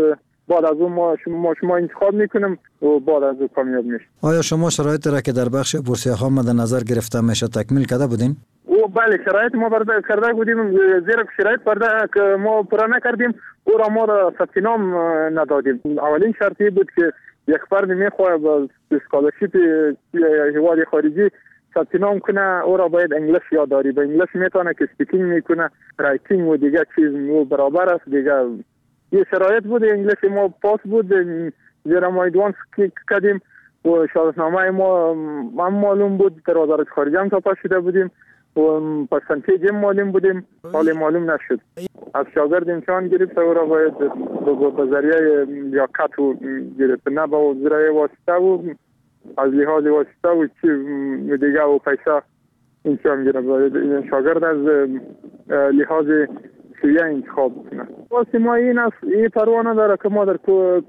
بعد از اون ما انتخاب میکنیم و بعد از اون کامیاب میشیم. آیا شما شرایط را که در بخش بورسیه ها مد نظر گرفته میشه تکمیل کرده بودین؟ او بله، شرایط ما کرده بودیم، زیرا شرایط برده که ما پورا نکردیم او را ما را ثبت نام ندادیم. اولین شرطی بود که یک فرد میخواد با اسکالرشیپ هوای خارجی ثبت نام کنه، او را باید انگلیس یاد داری. به انگلیس میتونه که اسپیکینگ میکنه، رایتینگ و دیگه چیز برابر است. دیگه یه شرایط بود، انگلیس ما پاس بود، زیرا ما ادوانس کردیم و شهادتنامه ما معلوم بود، در وزارت خارجه هم تاپا شده بودیم و پرسنتیج معلوم بودیم، حال معلوم نشد. از شاگرد امتحان گرفت، او را باید به ذریعه لیاقت و گرفت، نه به ذریعه واسطه و از لحاظ واسطه و چی دیگه و پیسه امتحان گرفت. شاگرد از لحاظ سویه انتخاب کنه. واسه ما این است، این پروانه داره که ما در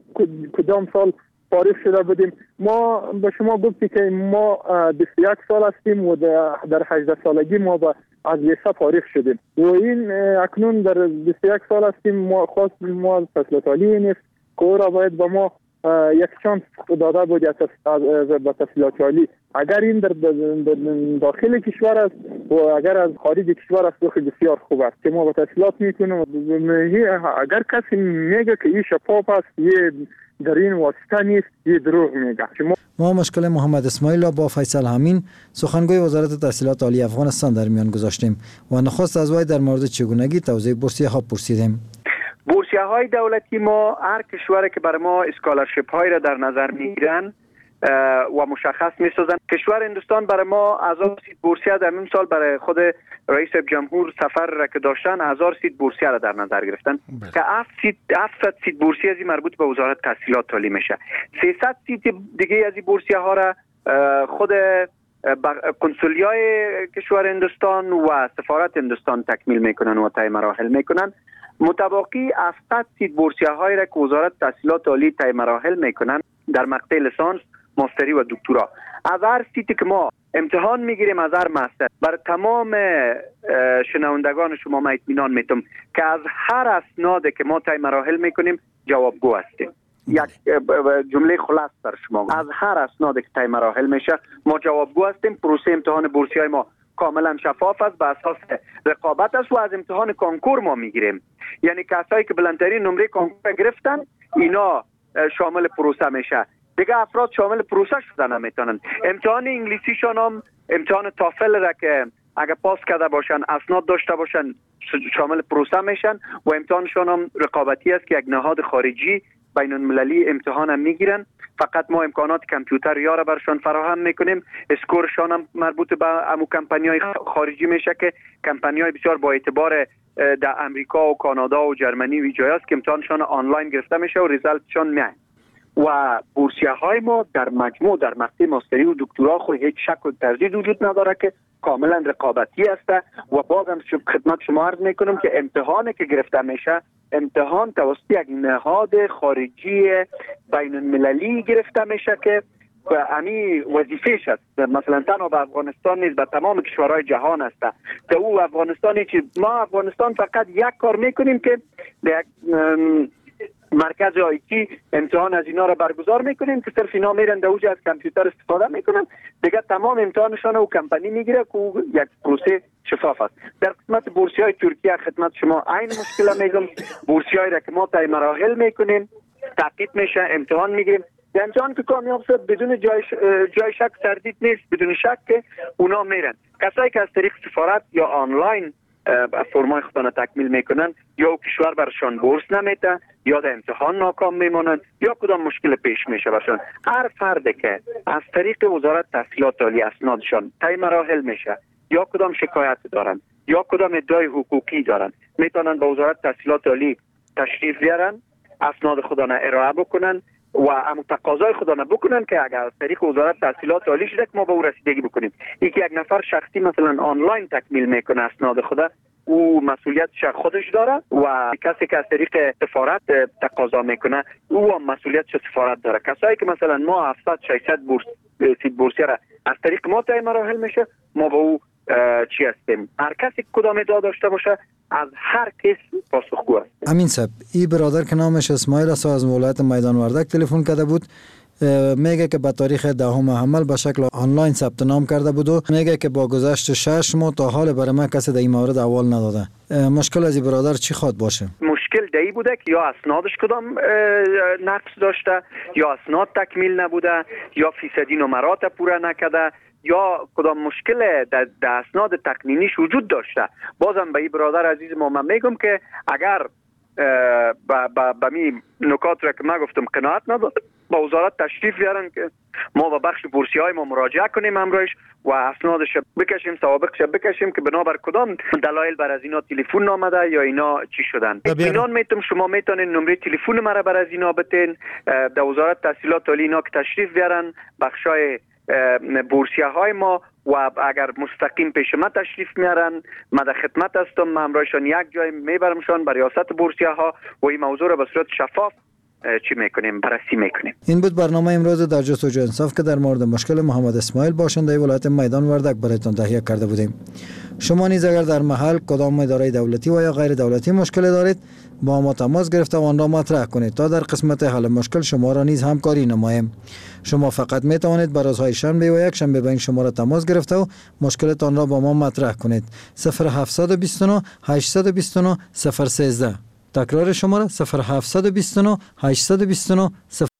کدام سال فارغ شده بودیم. ما به شما گفتی که ما 21 سال هستیم و در 18 سالگی ما از لیسه فارغ شدیم و این اکنون در 21 سال هستیم. ما خواست ما فصل تعلیمی نیست که او را باید به ما یک شانس داده بود به تحصیلات عالی. اگر این در داخل کشور است و اگر از خارج کشور است بسیار خوب است که ما به تحصیلات میکنیم. اگر کسی میگه که این شفاف است، یه در این واسطه نیست، یه دروغ میگه. ما مشکل محمد اسماعیل را با فیصل همین سخنگوی وزارت تحصیلات عالی افغانستان در میان گذاشتیم و نخست از وی در مورد چگونگی توزیع بورسیه ها پرسیدیم. بورسیه های دولتی ما هر کشوری که برای ما اسکالرشیپ های را در نظر میگیرن و مشخص میسازن. کشور هندوستان برای ما 1000 سیت بورسیه در این سال برای خود رئیس جمهور سفر را که داشتن 1000 سیت بورسیه را در نظر گرفتن که 700 سیت بورسیه از مربوط به وزارت تحصیلات عالی میشه. 300 سیت دیگه از این بورسیه ها را خود کنسولیای کشور هندوستان و سفارت هندوستان تکمیل میکنن و طی مراحل میکنن. متباقی 700 سیت بورسیه هایی را که وزارت تحصیلات عالی طی مراحل میکنن در مقطع لیسانس، ماستری و دکترا. از هر سیتی که ما امتحان میگیریم، از هر ماستر، بر تمام شنوندگان شما ما اطمینان میتم که از هر اسنادی که ما طی مراحل میکنیم جوابگو هستیم. یک جمله خلاص بر شما، از هر اسنادی که طی مراحل میشه ما جوابگو هستیم. پروسه امتحان بورسیه های ما کاملا شفاف است، به اساس رقابت است و از امتحان کنکور ما میگیریم. یعنی کسایی که بلندترین نمره کنکور گرفتن اینا شامل پروسه میشه، دیگه افراد شامل پروسه شدن نمیتونن. امتحان انگلیسیشان هم امتحان تافل را که اگه پاس کرده باشن، اسناد داشته باشن، شامل پروسه میشن و امتحانشان هم رقابتی است که یک نهاد خارجی بین المللی امتحان هم میگیرن. فقط ما امکانات کامپیوتر یا را برشان فراهم میکنیم. اسکورشان هم مربوط به امو کمپانی‌های خارجی میشه که کمپانی‌های بسیار با اعتبار در امریکا و کانادا و جرمنی و جای است که امتحانشان آنلاین گرفته میشه و ریزالتشان میاد. و بورسیه های ما در مجموع در مقطع ماستری و دکترا خود هیچ شک و تردید وجود نداره که کاملا رقابتی است. و بازم خدمت شما عرض میکنم که امتحانی که گرفته میشه امتحان توسط یک نهاد خارجی بین المللی گرفته میشه که امی وظیفه‌اش است. مثلا تنها به افغانستان نیست، به تمام کشورهای جهان است که او افغانستانی که ما افغانستان فقط یک کار میکنیم که یک مرکز آیتی امتحان از اینا را برگزار میکنیم که صرف اینا میرن در اوج از کامپیوتر استفاده میکنن، دیگه تمام امتحانشان او کمپانی میگیره که یک پروسه شفاف است. در قسمت بورسیه های ترکیه خدمت شما عین مشکل میگم. بورسیه هایی را که ما طی مراحل میکنیم، تحقیق میشه، امتحان میگیریم. امتحان که کامیاب شد بدون جای شک تردید نیست، بدون شک که اونا میرن. کسایی که از طریق سفارت یا آنلاین فرمای خودشان تکمیل میکنن یا کشور برشان بورس نمیده یا در امتحان ناکام میمونن یا کدام مشکل پیش میشه برشان. هر فردی که از طریق وزارت تحصیلات عالی اسنادشان طی مراحل میشه یا کدام شکایت دارن یا کدام ادعای حقوقی دارن، میتونن به وزارت تحصیلات عالی تشریف بیارن، اسناد خودشان ارائه بکنن و هم تقاضای خودشان بکنن که اگر از طریق وزارت تحصیلات عالی شده که ما به او رسیدگی بکنیم. یکی یک نفر شخصی مثلا آنلاین تکمیل میکنه اسناد خود، او مسئولیت خودش داره و کسی که از طریق سفارت تقاضا میکنه او هم مسئولیت سفارت داره. کسایی که مثلا ما 700 600 بورسیه را از طریق ما طی مراحل میشه، ما به او چی هستیم. هر کسی کدام ادعا داشته باشه از هر کس پاسخگو است. امین صاحب، این برادر که نامش اسماعیل است از ولایت میدان وردک تلفن کرده بود، میگه که به تاریخ 10 حمل به شکل آنلاین ثبت نام کرده بود و میگه که با گذشت 6 ماه تا حال برای من کسی در این مورد احوال نداده. مشکل از این برادر چی خواد باشه؟ مشکل دی بوده که یا اسنادش کدام نقص داشته، یا اسناد تکمیل نبوده، یا فیصدی نمرات پوره نکرده، یا کدام مشکل در اسناد تقنینیش وجود داشته. بازم به این برادر عزیز ما من میگم که اگر با می نکات را که من گفتم قناعت نداره، با وزارت تشریف بیارن که ما به بخش بورسی های ما مراجعه کنیم امروز و اسنادش بکشیم، سوابقش بکشیم که بنابر کدام دلایل بر از اینا تلفن نامده یا اینا چی شدن. اطمینان میتونم شما میتونین نمره تلفن مرا بر از اینا بتین. در وزارت تحصیلات عالی اینا که تشریف بیارن بخشای بورسیه های ما و اگر مستقیم پیش ما تشریف میارن ما در خدمت هستم. من امروزشان یک جای میبرمشان بر ریاست بورسیه ها و این موضوع را به صورت شفاف چی میکنیم، بررسی میکنیم. این بود برنامه امروز در جستجوی انصاف که در مورد مشکل محمد اسماعیل باشنده ولایت میدان وردک برایتان تهیه کرده بودیم. شما نیز اگر در محل کدام اداره دولتی و یا غیر دولتی مشکل دارید با ما تماس گرفته و آن را مطرح کنید تا در قسمت حل مشکل شما را نیز همکاری نماییم. شما فقط می توانید بر روزهای شنبه و یک شنبه به این شماره تماس گرفته و مشکلتان را با ما مطرح کنید. 0729 829 013. تکرار شماره 0729 829